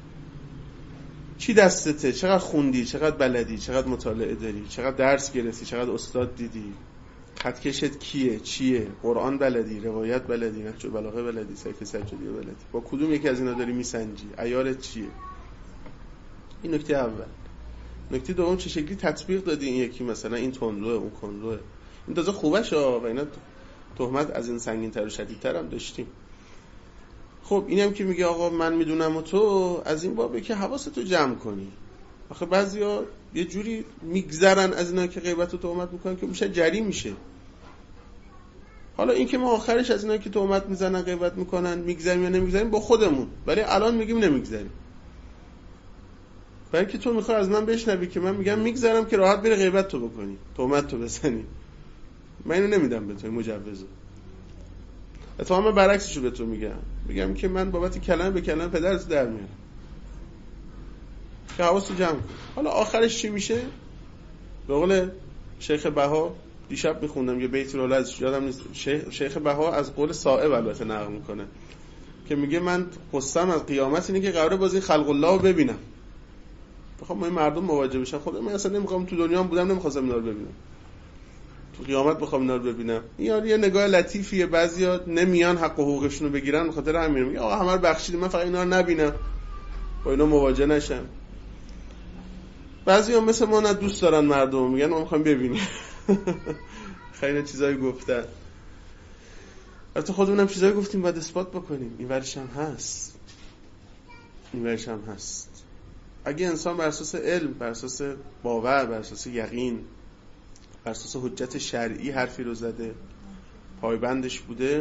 چی دستته، چقدر خوندی، چقدر بلدی، چقدر مطالعه داری، چقدر درس گرفتی، چقدر استاد دیدی، خطکشت کیه، چیه، قرآن بلدی، روایت بلدی، نهج البلاغه بلدی، سیف سجادیه بلدی، با کدوم یکی از اینا داری میسنجی، عیارت چیه؟ این نکته اول. نکته دوم، چه شکلی تطبیق دادی این یکی، مثلا این تندروه اون کندروه. این تازه خوبشه و اینا تهمت از این سنگین‌تر و شدیدتر هم داشتیم. خب اینم که میگه آقا من میدونم و تو، از این بابه که حواستو جمع کنی. آخه بعضیا یه جوری میگذرن از اینا که غیبت و تهمت میکنن که میشه جری میشه. حالا این که ما آخرش از اینا که تهمت میزنن غیبت میکنن میگذریم یا نمیگذریم با خودمون، ولی الان میگیم نمیگذریم. برای که تو میخوای از من بشنوی که من میگم میگذرم که راحت بری غیبت تو بکنی، تهمت تو بزنی. من اینو نمیدم به تو مجوزو. اتفاقا برعکسشو به تو میگم که من بابت کلمه به کلمه پدرت در میارم که حواستو جمع کن. حالا آخرش چی میشه؟ به قول شیخ بها دیشب میخوندم یه بیت رو ازش یادم نیست، شیخ بها از قول صائب البته نقل میکنه که میگه من قصه‌ام از قیامت اینه که قراره بازی خلق الله رو ببینم. بخوام این مردم مواجه بشن، خودم من اصلا نمیخوام، تو دنیا هم بودم نمیخواستم اینا رو ببینم، تو قیامت بخوام اینا رو ببینم. این یه نگاه لطیفیه، بعضیا نمیان حق و حقوقشون رو بگیرن، به خاطر همین میگه آقا همه رو بخشیدیم من فقط اینا رو نبینم، با اینا مواجه نشم. بعضیا مثل ما نه دوست دارن مردم، میگن ما میخوایم ببینیم. خیلی چیزایی گفتن، البته خودمونم چیزایی گفتیم باید اثبات بکنیم. این ورش هم هست، این ورش هم هست. اگه انسان بر اساس علم، بر اساس باور، بر اساس یقین، بر اساس حجت شرعی حرفی رو زده، پایبندش بوده،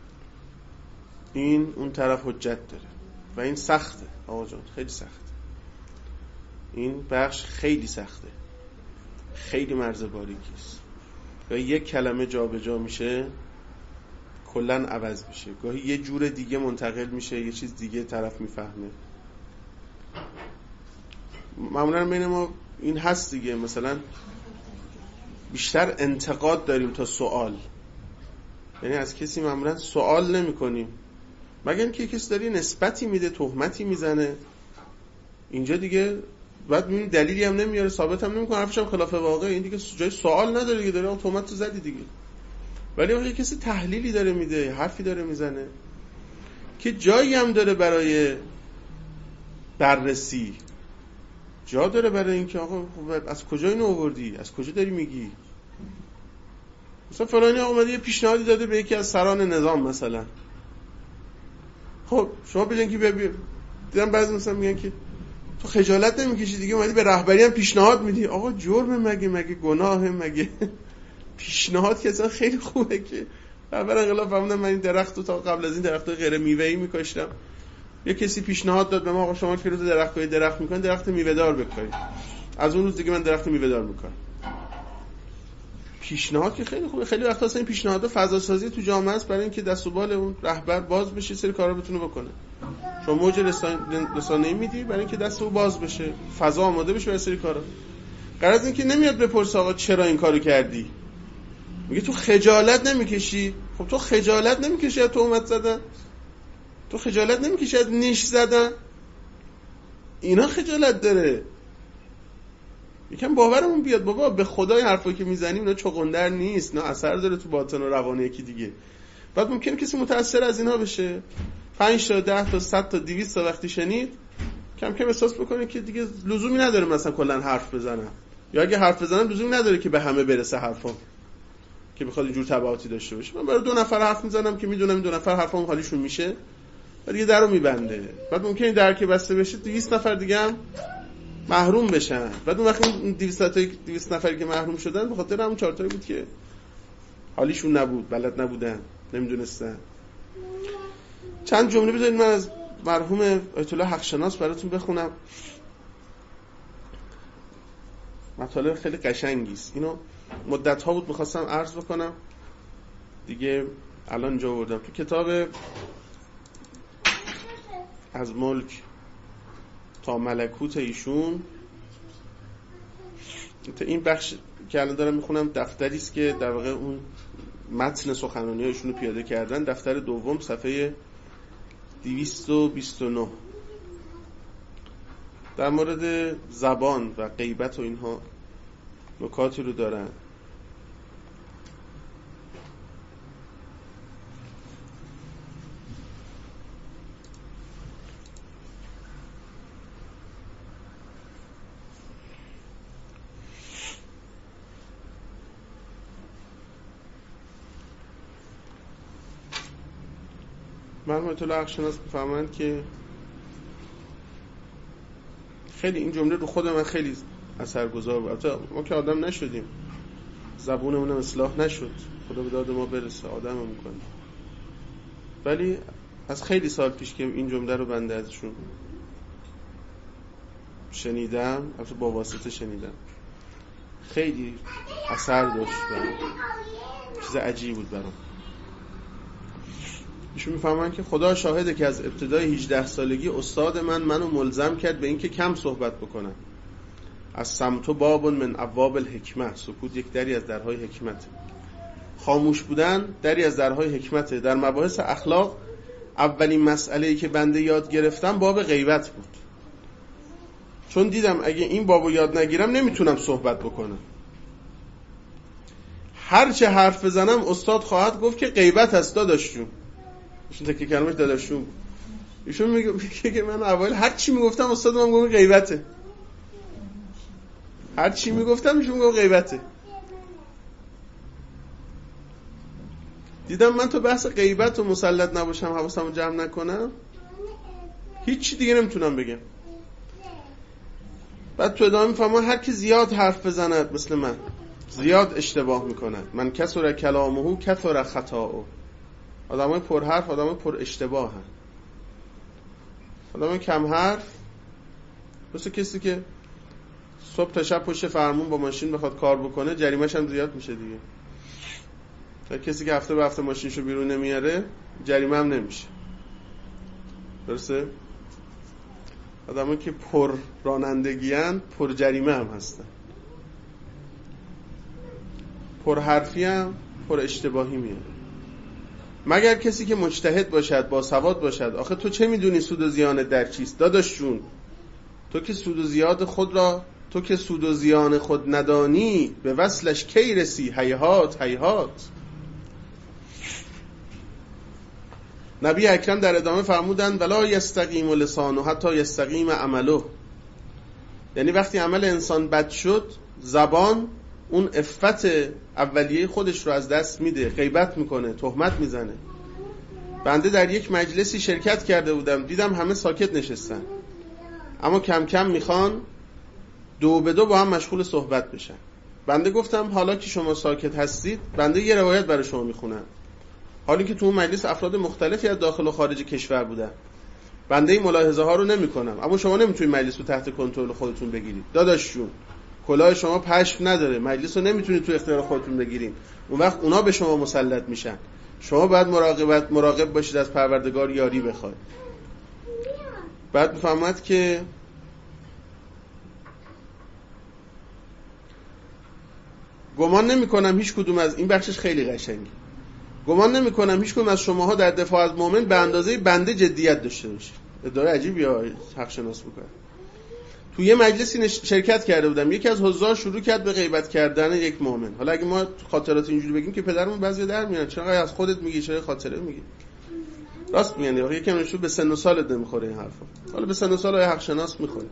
این اون طرف حجت داره و این سخته آقا جان، خیلی سخته. این بخش خیلی سخته، خیلی مرز باریکیست. گاهی یک کلمه جا به جا میشه کلن عوض میشه، گاهی یه جور دیگه منتقل میشه، یه چیز دیگه طرف میفهمه. معمولا بین ما این هست دیگه، مثلا بیشتر انتقاد داریم تا سوال. یعنی از کسی معمولا سوال نمی کنیم مگر اینکه کسی داری نسبتی میده، تهمتی میزنه، اینجا دیگه بعد میبینی دلیلی هم نمیاره، ثابت هم نمیکنه، حرفش هم خلاف واقع، این دیگه جای سوال نداره دیگه، داره تهمت تو زدی دیگه. ولی وقتی کسی تحلیلی داره میده، حرفی داره میزنه که جایی هم داره برای بررسی، جا داره برای اینکه آقا از کجا اینو آوردی، از کجا داری میگی. مثلا فلانی اومده یه پیشنهادی داده به یکی از سران نظام مثلا، خب شما ببینید که دیدم بعضی مثلا میگن که تو خجالت نمیکشی دیگه اومدی به رهبری هم پیشنهاد میدی. آقا جرم مگه گناهه مگه؟ پیشنهاد که اصلا خیلی خوبه که اول انقلاب فهمیدم من این درختو تا قبل از این درختای غیر میوه‌ای میکاشتم، یه کسی پیشنهاد داد به ما آقا شما که روز درخت میکنید درخت میوه دار بکارید. از اون روز دیگه من درخت میوه دار میکنم. پیشنهاد که خیلی خوبه، خیلی وقتا اصلا این پیشنهادها فضا سازی تو جامعه است برای اینکه دست و بال اون رهبر باز بشه، سری کارا بتونه بکنه. شما موج رسانه‌ای میدی برای اینکه دست او باز بشه، فضا آماده بشه برای سری کارا. غرض این که نمیاد بپرسه آقا چرا این کارو کردی، میگه تو خجالت نمیکشی. خب تو خجالت نمیکشی از تهمت زدن، تو خجالت نمیکشی از نیش زدن، اینا خجالت داره. یکم باورمون بیاد بابا، به خدای حرفایی که میزنیم اینا چغندر نیست، نه اثر داره تو باطن و روان یکی دیگه. بعد ممکنه کسی متاثر از اینا بشه، 5 تا 10 تا 100 تا 200 تا وقتی شنید کم کم احساس بکنه که دیگه لزومی نداره مثلا کلا حرف بزنم، یا اگه حرف بزنم لزومی نداره که به همه برسه حرفم که بخواد اینجور تبعاتی داشته باشه. من برای 2 نفر حرف میزنم که میدونم این 2 نفر حرفم حالیشون میشه، بعد دیگه درو میبنده. بعد ممکنه در که بسته بشه 200 نفر دیگه هم محروم بشن. بعد اون وقت این 200 نفری که محروم شدن به خاطر همون 4 تایی بود که حالیشون نبود، بلد نبودن، نمیدونستن. چند جمله بذارید من از مرحوم آیت الله حقشناس براتون بخونم. مطالب خیلی قشنگی است. اینو مدت ها بود میخواستم عرض بکنم، دیگه الان جا آوردم. تو کتاب از ملک تا ملکوت ایشون، این بخش که الان دارم میخونم دفتری است که در واقع اون متن سخنرانی ایشون رو پیاده کردن. دفتر دوم صفحه 229 در مورد زبان و غیبت و اینها نکاتی رو دارن. مرحوم آیت الله حقشناس می‌فرمایند که خیلی این جمله رو خود من خیلی اثرگذار بود. ما که آدم نشدیم، زبونمون اصلاح نشد، خدا به داد ما برسه، آدم هم میکنه. ولی از خیلی سال پیش که این جمله رو بنده ازشون شنیدم، البته با واسطه شنیدم، خیلی اثر داشت و چیز عجیبی بود برام. ایشون میفهمن که خدا شاهده که از ابتدای 18 سالگی استاد منو ملزم کرد به اینکه کم صحبت بکنم. از صمت باب من ابواب الحکمت، سکوت یک دری از درهای حکمت، خاموش بودن دری از درهای حکمت. در مباحث اخلاق اولین مسئله‌ای که بنده یاد گرفتم باب غیبت بود، چون دیدم اگه این بابو یاد نگیرم نمیتونم صحبت بکنم. هر چه حرف بزنم استاد خواهد گفت که غیبت هست داداش جون. ایشون تکه کلمش داداشون بود. ایشون میگه که من اول هر چی میگفتم استادم میگه غیبته. هر چی میگفتم ایشون میگه غیبته. دیدم من تو بحث غیبت و مسلط نباشم، حواسمو جمع نکنم، هیچ دیگه نمیتونم بگم. بعد تو ادامه میفهمم هر کی زیاد حرف بزند مثل من زیاد اشتباه میکند. من کثر کلامه کثر خطاؤه. آدمای پر حرف آدمای پر اشتباه هن. آدمای کم حرف مثل کسی که صبح تا شب پشت فرمون با ماشین بخواد کار بکنه جریمه‌ش هم زیاد میشه دیگه. تا کسی که هفته به هفته ماشینشو بیرون نمیاره جریمه هم نمیشه. درسته؟ آدمایی که پر رانندگیان پر جریمه هم هستن. پر حرفی هم پر اشتباهی میاد. مگر کسی که مجتهد باشد، با سواد باشد. آخه تو چه میدونی سود و زیان در چیست داداش جون؟ تو که سود و زیان خود ندانی به وصلش کی رسی؟ هیهات هیهات. نبی اکرم در ادامه فرمودند ولا یستقیم لسانه حتی یستقیم عمله. یعنی وقتی عمل انسان بد شد زبان اون عفت اولیه خودش رو از دست میده، غیبت میکنه، تهمت میزنه. بنده در یک مجلسی شرکت کرده بودم، دیدم همه ساکت نشستن اما کم کم میخوان دو به دو با هم مشغول صحبت بشن. بنده گفتم حالا که شما ساکت هستید بنده یه روایت برای شما میخونم. حالا که تو اون مجلس افراد مختلفی از داخل و خارج کشور بودن، بنده این ملاحظه ها رو نمی کنم، اما شما نمیتونید مجلس رو تحت کنترل خودتون بگیرید. داداش جون کلاه شما پشم نداره، مجلس رو نمیتونید تو اختیار خودتون بگیرید، اون وقت اونا به شما مسلط میشن. شما باید مراقب باشید، از پروردگار یاری بخواید. بعد میفهمد که گمان نمی کنم هیچ کدوم از این بخشش خیلی قشنگه، گمان نمی کنم هیچ کدوم از شماها در دفاع از مؤمن به اندازه بنده جدیت داشته باشه. ادعای عجیبی حق شناس میکنه. تو یه مجلسی شرکت کرده بودم، یکی از حضار شروع کرد به غیبت کردن یک مؤمن. حالا اگه ما خاطرات اینجوری بگیم که پدرمون بعضی در میاد، چرا از خودت میگی، چرا خاطره میگی؟ راست میگن، آخه یکم نشون به سن و سالت نمیخوره این حرفا. حالا به سن و سال حق شناس میخوره.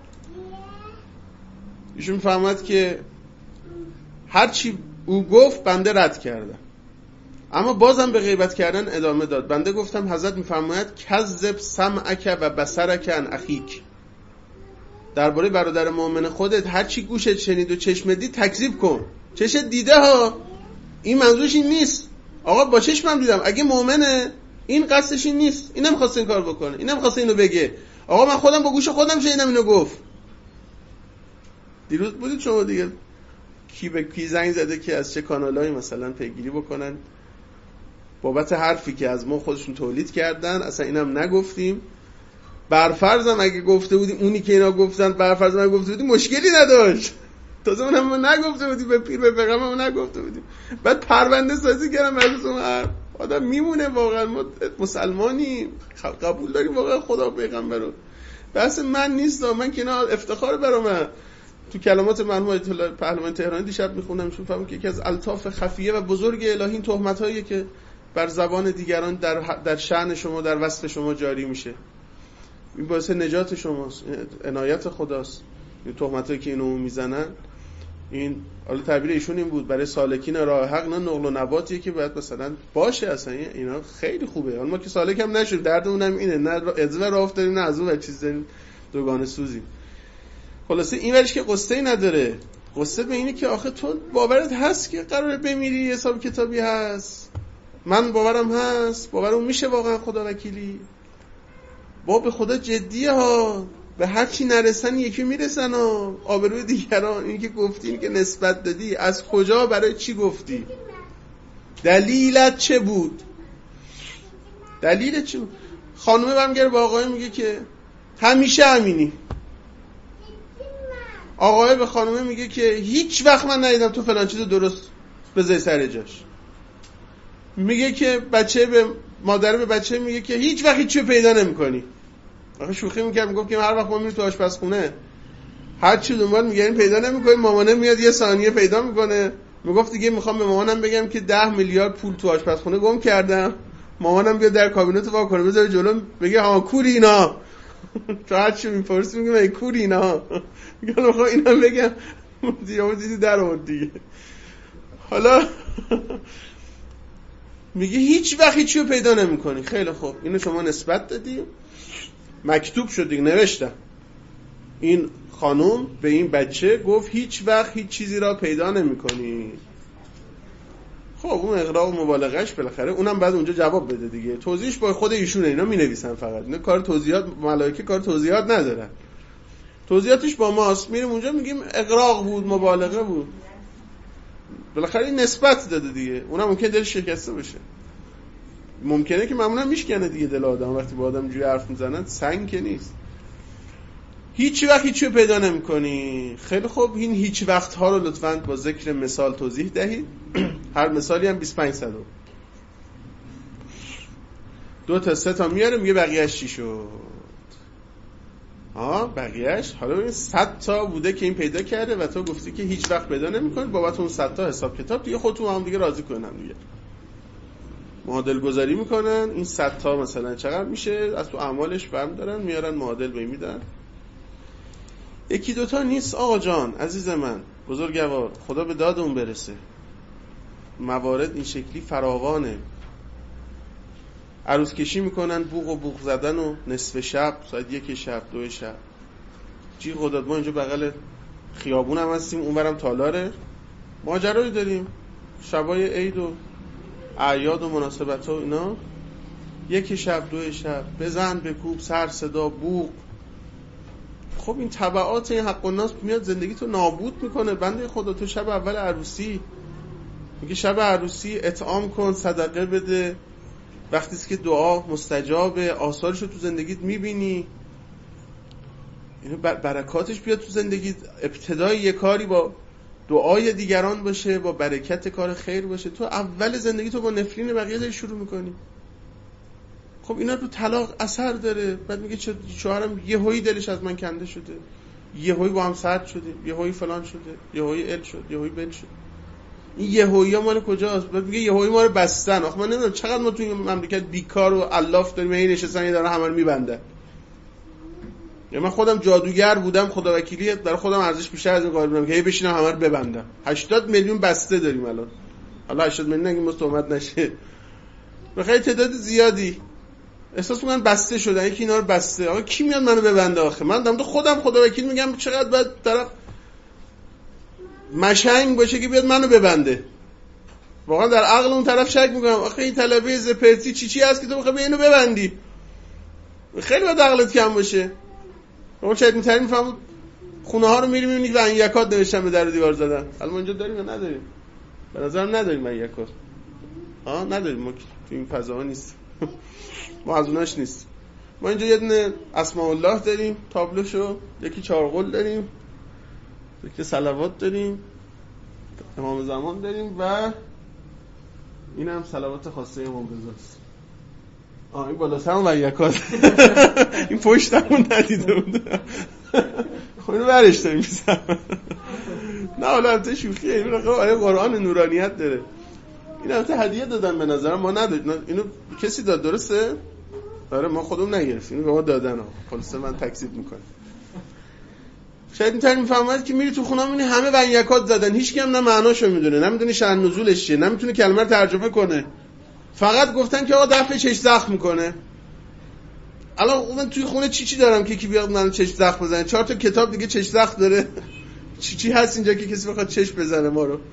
ایشون فهمید که هر چی او گفت بنده رد کردم، اما بازم به غیبت کردن ادامه داد. بنده گفتم حضرت میفرماید کذب سمعک و بصرک عن اخیک. درباره برادر مؤمن خودت هر چی گوشت شنید و چشمت دید تکذیب کن. چشت دیده ها، این منظورش این نیست. آقا با چشمم دیدم، اگه مؤمنه این قصدش این نیست، این نمی‌خواد این کار بکنه، این نمی‌خواد اینو بگه. آقا من خودم با گوش خودم شنیدم اینو گفت. دیروز بودید شما دیگه کی به کی زنگ زده که از چه کانالایی مثلا پیگیری بکنن بابت حرفی که از ما خودشون تولید کردن، اصلا اینم نگفتیم. برفرضم اگه گفته بودیم اونی که اینا گفتن، برفرضم اگه گفته بودیم مشکلی نداشت. تازه اونم نگفته بودیم، به پیر به پیغمبرم نگفته بودیم. بعد پرونده سازی کردم از اون حرف. آدم میمونه واقعا ما مسلمانیم، قبول داریم واقعا خدا و پیغمبر رو. بحث من نیست، من که اینا افتخار برام. تو کلمات مرحوم آیت الله پهلوان تهرانی دیشب میخونم، چون فهمیدم که یکی از الطاف خفیه و بزرگ الهی این تهمت‌هایی که بر زبان دیگران در شأن شما، در وصف شما جاری میشه، این باعث نجات شماست، عنایت خداست. این تهمتایی که اینو میزنن، این حالا تعبیر ایشون این بود برای سالکین راه حق، نه نقل و نباتیه که باید مثلا باشه. اصلا اینا خیلی خوبه. ما که سالک هم نشد، دردمون هم اینه، نه ازو راه افتادیم، نه ازو و چیز داریم دوگانه سوزیم. خلاصه این ورش که قصه نداره. قصه به اینه که آخه تو باورت هست که قراره بمیری، حساب کتابی هست. من باورم هست، باورم میشه واقعا خدا وکیلی. با به خدا جدیه ها، به هر چی نرسن یکی میرسن ها. آبروی دیگران، این که گفتی، این که نسبت دادی، از کجا برای چی گفتی؟ دلیلت چه بود؟ دلیلت چه بود؟ خانومه برمیگره با آقای میگه که همیشه همینی. آقای به خانومه میگه که هیچ وقت من ندیدم تو فلان چیزو درست بذاری سر جاش. میگه که بچه به مادر به بچه میگه که هیچ وقت هیچی پیدا نمی‌کنی. آخه شوخی می‌کرد، میگفت که هر وقت ما میریم تو آشپزخونه هر چی دنبال میگردیم پیدا نمی‌کنیم، مامانه میاد یه ثانیه پیدا می‌کنه. میگفت دیگه میخوام به مامانم بگم که 10 میلیارد پول تو آشپزخونه گم کردم، مامانم بیاد در کابینت وا کنه بذاره جلو بگه ها کوری اینا. تو هر چی میپرسی میگم ای کوری اینا. میگم میخوام اینا بگم دیدی در آورد دیگه. حالا میگه هیچ وقت هیچی رو پیدا نمی‌کنی. خیلی خوب، اینو شما نسبت دادی، مکتوب شد دیگه، نوشتم. این خانم به این بچه گفت هیچ وقت هیچ چیزی را پیدا نمی‌کنی. خب اون اغراق و مبالغهش بالاخره اونم بعد اونجا جواب بده دیگه. توضیحش با خود ایشونه، اینا می‌نویسن فقط. اینا کار توضیحات، ملائکه کار توضیحات ندارن. توضیحاتش با ماست. میریم اونجا میگیم اغراق بود، مبالغه بود. بالاخره این نسبت داده دیگه. اونم ممکنه دلش شکسته بشه. ممکنه که معمولا میشکنه دیگه دل آدم وقتی با آدم جوری حرف میزنن، سنگ که نیست. هیچ وقت هیچی پیدا نمی‌کنی. خیلی خوب، این هیچ وقت ها رو لطفاً با ذکر مثال توضیح دهید. هر مثالی هم 25 صد. 2 تا 3 تا میاره، میگه بقیه‌اش چی شد؟ بقیه‌اش حالا ببین 100 تا بوده که این پیدا کرده و تو گفتی که هیچ وقت پیدا نمی‌کنی، بابت اون 100 تا حساب کتاب دیگه خودتون هم دیگه راضی کنن دیگه. معادل گذاری میکنن، این 100 تا مثلا چقدر میشه، از تو اعمالش برم دارن میارن معادل به میدن. یکی دوتا نیست آقا جان، عزیز من، بزرگوار، خدا به داد اون برسه. موارد این شکلی فراوانه. عروس کشی میکنن، بوق و بوق زدن و نصف شب، ساعت 1 شب 2 شب. جی خداد ما اینجا بغل خیابون هم هستیم، اونورم تالاره. ماجرایی داریم، شبای عید و اعیاد و مناسبت ها اینا، 1 شب 2 شب، بزن بکوب، سر صدا، بوق. خب این تبعات این حق الناس میاد زندگی تو نابود میکنه. بنده خدا تو شب اول عروسی میگه شب عروسی اطعام کن، صدقه بده، وقتی است که دعا مستجابه، آثارشو تو زندگیت میبینی، اینو برکاتش بیاد تو زندگیت. ابتدای یه کاری با دعای دیگران باشه، با برکت کار خیر باشه. تو اول زندگی تو با نفرین بقیه داری شروع میکنی. خب اینا رو طلاق اثر داره. بعد میگه شوهرم یهویی دلش از من کنده شده، یهویی با هم سرد شده، یهویی فلان شده، یهویی ال شد، یهویی بل شد. این یهویی مال کجاست؟ بعد میگه یهویی ما رو بستن. آخه من نمیدونم چقدر ما تو این مملکت بیکار و الاف داریم، این نشستن یه داره همه رو میبندن. یا من خودم جادوگر بودم، خدا وکیلی برای خودم ارزش بیشتر از این قائل بودم که هی بشینم همه رو ببندم. 80 میلیون بسته داریم الان. حالا 80 میلیون نگیم مستومت نشه، بخیر تعداد زیادی احساس میکنن بسته شدن، یکی اینا رو بسته. آقا کی میاد منو ببنده آخه؟ من دارم خودم خدا وکیل میگم چقدر باید طرف مشنگ باشه که بیاد منو ببنده. واقعا در عقل اون طرف شک میکنم آخه این طلبه زپرتی چی هست که تو میخوای به اینو ببندی؟ خیلی باید عقلت کم باشه. اون چه میتونی میفهمید خونه ها رو میری میبینی که ونیکات نوشتن به در و دیوار زدن. حالا ما اینجا داریم یا نداریم؟ به نظرم نداریم ونیکات. نداریم، ما تو این فضاها نیست. ما از اوناش نیست. ما اینجا یه دونه اسماء الله داریم، تابلوشو، یکی چارقل داریم، یکی صلوات داریم، امام زمان داریم و این هم صلوات خاصه امام رضاست. این بالاتر هم ونیکات. این پشتمون ندیده بود. خب اینو برش داریم میزم. نه حالا البته شوخیه، این رقم قرآن نورانیت داره. این البته هدیه دادن به نظرم، ما ندادیم. اینو کسی داد درسته؟ آره ما خودمون نگرفتیم، اینو به ما دادن ها. خلاصه من تکذیب میکنم. شاید اینطوری میفهمید که میری تو خونه میبینی همه ونیکات زدن، هیچ کی هم نه معناشو میدونه، نه میدونه شأن نزولش چیه، نه میتونه کلمه رو ترجمه کنه. فقط گفتن که آقا دفع چشم زخم میکنه. الان من توی خونه چی دارم که کی بیاد منو چشم زخم بزنه؟ 4 تا کتاب دیگه چشم زخم داره. چی هست اینجا که کسی بخواد چشم بزنه ما رو؟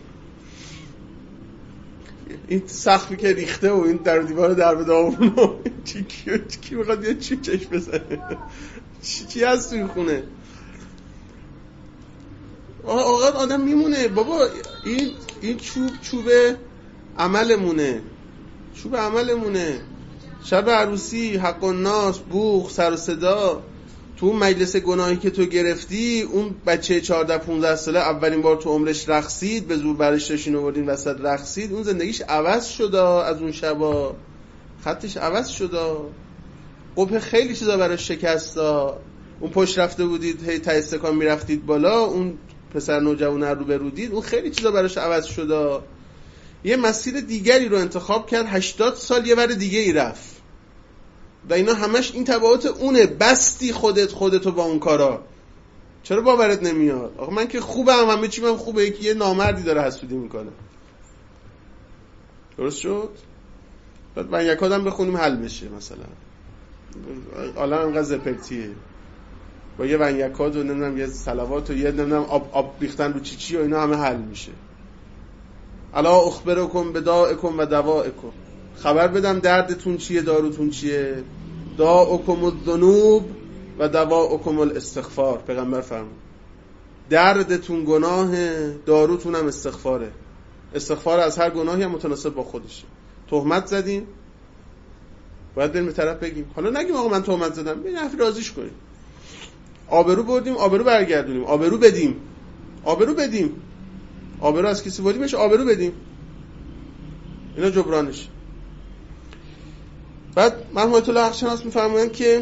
این سقفی که ریخته و این در دیوار در به داغون و کی بخواد بیاد چشم بزنه؟ چی هست توی خونه؟ آقا آدم میمونه بابا. این چوب عملمونه. چوب عملمونه. شب عروسی، حق الناس، بوق، سر و صدا، تو اون مجلس گناهی که تو گرفتی، اون بچه 14-15 ساله اولین بار تو عمرش رقصید، به زور برش داشتین آوردین وسط رقصید، اون زندگیش عوض شده از اون شبا، خطش عوض شده، قبه خیلی چیزا براش شکستا. اون پشت رفته بودید هی تا استکان میرفتید بالا، اون پسر نوجوان رو به رو دید، اون خیلی چیزا براش عوض شده. یه مسیر دیگری رو انتخاب کرد، 80 سال یه ور دیگه ای رفت و اینا همش این تبعات اونه. بستی خودتو با اون کارا. چرا باورت نمیاد؟ آخه من که خوبم، همه چی من خوبه، یکی یه نامردی داره حسودی میکنه. درست شد؟ بعد ونیکادم بخونیم حل بشه. مثلا عالم انقدر زپرتیه، با یه ونیکاد و نمیدونم یه صلوات و یه نمیدونم آب ریختن رو چیچی و اینا همه حل میشه. الا اخبرکم بداءکم و دوائکم، خبر بدم دردتون چیه، داروتون چیه. داؤکم الذنوب و دواؤکم الاستغفار. پیغمبر فرمود دردتون گناهه، داروتون هم استغفاره. استغفار از هر گناهی هم متناسب با خودشه. تهمت زدیم باید بریم به طرف بگیم، حالا نگیم آقا من تهمت زدم، بریم حرفی راضیش کنیم. آبرو بردیم آبرو برگردونیم. آبرو بدیم آبرو از کسی بردیم بهش آبرو بدیم. اینا جبرانش. بعد مرحوم آیت الله حق‌شناس می‌فرمایند که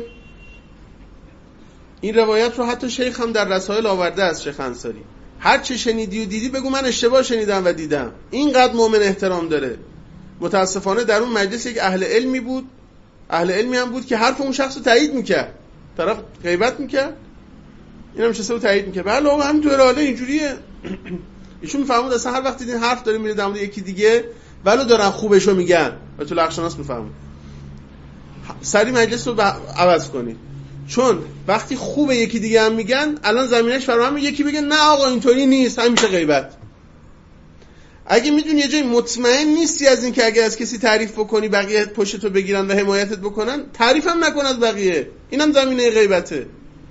این روایت رو حتی شیخ هم در رسائل آورده از شیخ انصاری. هر چه شنیدی و دیدی بگو من اشتباه شنیدم و دیدم. اینقدر مؤمن احترام داره. متاسفانه در اون مجلس یک اهل علمی هم بود که حرف اون شخص رو تایید میکرد. طرف غیبت میکرد، اینم نشسته و تایید میکرد. بله آقا همین تو اراده اینجوریه. ایشون میفهمود اصلا هر وقت دیدین حرف داره میره در مورد یکی دیگه ولو دارن خوبشو میگن، آیت الله حق‌شناس میفهمود سری مجلس رو عوض کنید، چون وقتی خوبه یکی دیگه هم میگن الان زمینش فراهم، یکی بگه نه آقا اینطوری نیست، همیشه غیبت. اگه میدونی یه جایی مطمئن نیستی از این که اگه از کسی تعریف بکنی بقیه پشتو بگیرن و حمایتت بکنن، تعریف هم نکن از بقیه، اینم زمینه غیبته.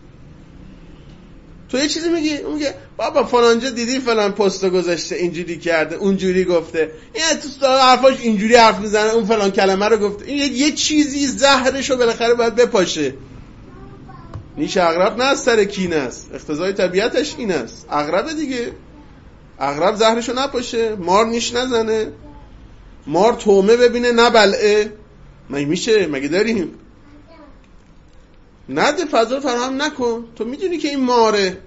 تو یه چیزی میگی، اون میگه بابا فلانجا دیدی فلان پستو گذاشته اینجوری کرده اونجوری گفته، این تو حرفاش اینجوری حرف میزنه، اون فلان کلمه رو گفته. این یه چیزی زهرشو بالاخره باید بپاشه. نیش عقرب نه از سر کین است، اقتضای طبیعتش این است. عقرب دیگه، عقرب زهرشو نپاشه، مار نیش نزنه، مار تومه ببینه نبلعه، میشه؟ مگه داریم؟ نده، فضا فراهم نکن. تو میدونی که این ماره.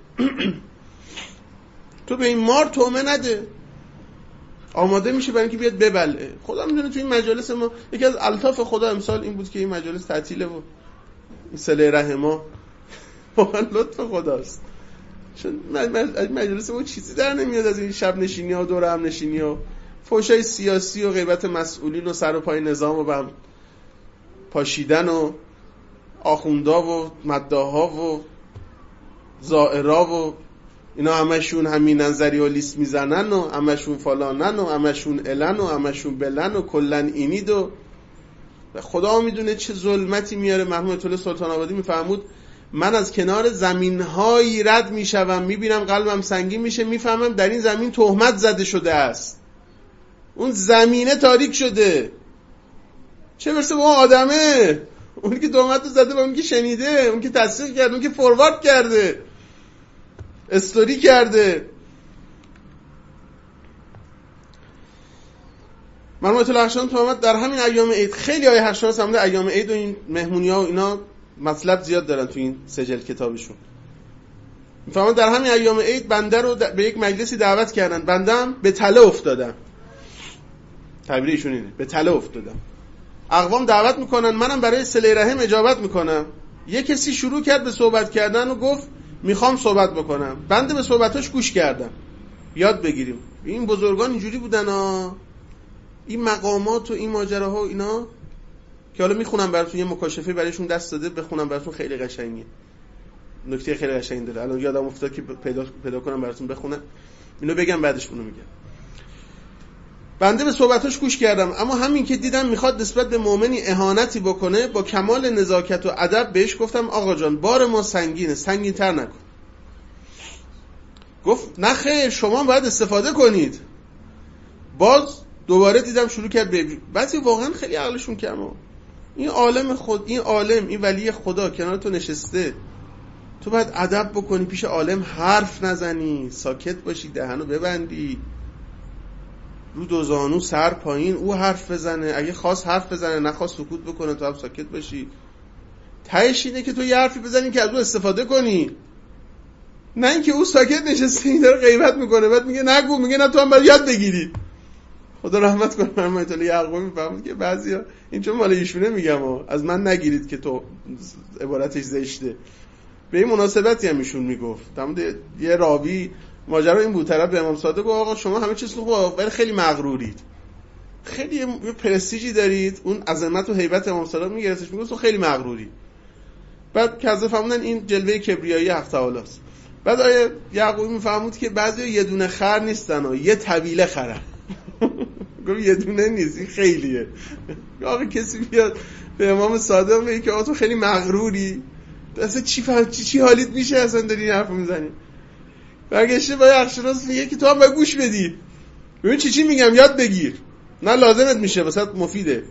تو به این مار تومه نده، آماده میشه برای اینکه بیاد ببلعه. خدا میدونه تو این مجالس ما یکی از الطاف خدا امسال این بود که این مجالس تعطیله و این صله رحما واقعا لطف خداست. چون مجالس ما چیزی در نمیاد از این شب نشینی ها، دور هم نشینی ها، فحشای سیاسی و غیبت مسئولین و سر و پای نظام و به هم پاشیدن و آخوندا و مداها و زائرا و اینا همشون همین نظری و لیست میزنن و همشون فلانن و همشون الن و همشون بلن و کلن اینید و خدا میدونه چه ظلمتی میاره. مرحوم آیت الله سلطان آبادی میفرمود من از کنار زمین‌هایی رد میشم، میبینم قلبم سنگین میشه، میفهمم در این زمین تهمت زده شده است، اون زمینه تاریک شده، چه برسه به اون آدمه، اونی که تهمت زده، با اون که شنیده، اون که تصدیق کرده، اون که فوروارد کرده، استوری کرده. مرحوم آیت الله حق‌شناس فرمود در همین ایام عید، خیلی های حق‌شناس هم ایام عید و این مهمونی‌ها و اینا مطلب زیاد دارن تو این سجل کتابشون. میفهمن در همین ایام عید بنده رو به یک مجلسی دعوت کردن، بندم به تله افتادم. تعبیر ایشون اینه، به تله افتادم. اقوام دعوت میکنن، منم برای صله رحم اجابت میکنم. یه کسی شروع کرد به صحبت کردن و گفت میخوام صحبت بکنم. بنده به صحبتاش گوش کردم. یاد بگیریم. این بزرگان اینجوری بودن ها. این مقامات و این ماجراها و اینا که حالا میخونم براتون، یه مکاشفه برایشون دست داده، بخونم براتون، خیلی قشنگه. نکته خیلی قشنگی داره. الان یادم افتاد که پیدا کنم براتون بخونم. اینو بگم بعدش اونو میگم. بنده به صحبتاش گوش کردم، اما همین که دیدم میخواد نسبت به مؤمنی اهانتی بکنه، با کمال نزاکت و ادب بهش گفتم آقا جان بار ما سنگینه، سنگین‌تر نکن. گفت نه خیر، شما باید استفاده کنید. باز دوباره دیدم شروع کرد به بعضی واقعا خیلی عقلشون کمه. این عالم خود، این عالم، این ولی خدا کنار تو نشسته، تو باید ادب بکنی، پیش عالم حرف نزنی، ساکت باشی، دهنو ببندی، رو دو زانو سر پایین، او حرف بزنه، اگه خواست حرف بزنه، نخواست سکوت بکنه، تو هم ساکت باشی. تهش اینه که تو یه حرفی بزنی که از او استفاده کنی، نه اینکه او ساکت نشسته این داره غیبت میکنه، بعد میگه نگو، میگه نه تو هم باید یاد بگیری. خدا رحمت کنه مرحوم آیت الله یعقوبی میفهمید که بعضیا این چون مال ایشونه میگم از من نگیرید که تو عبارتش زشته. به این مناسبتی هم ایشون میگفت یه راوی ماجرا این بود، طرف به امام صادق گفت آقا شما همه چیز خوبه ولی خیلی مغرورید، خیلی یه پرستیژی دارید، اون عظمت و هیبت امام صادق میگرفتش، میگفت تو خیلی مغروری. بعد که فهمیدن این جلوه کبریایی حق تعالی است. بعد آیه یعقوبی میفهمود که بعضیا یه دونه خر نیستن و یه طویله خرن. گفت یه دونه نیست، این خیلیه. آقا کسی بیاد به امام صادق بگه که آقا تو خیلی مغروری، اصلا چی حالیت میشه اصلا داری این حرفو میزنی؟ برگشته با حق‌شناس میگه که تو هم باید گوش بدی، ببین چی میگم، یاد بگیر، نه لازمت میشه، واسه مفیده.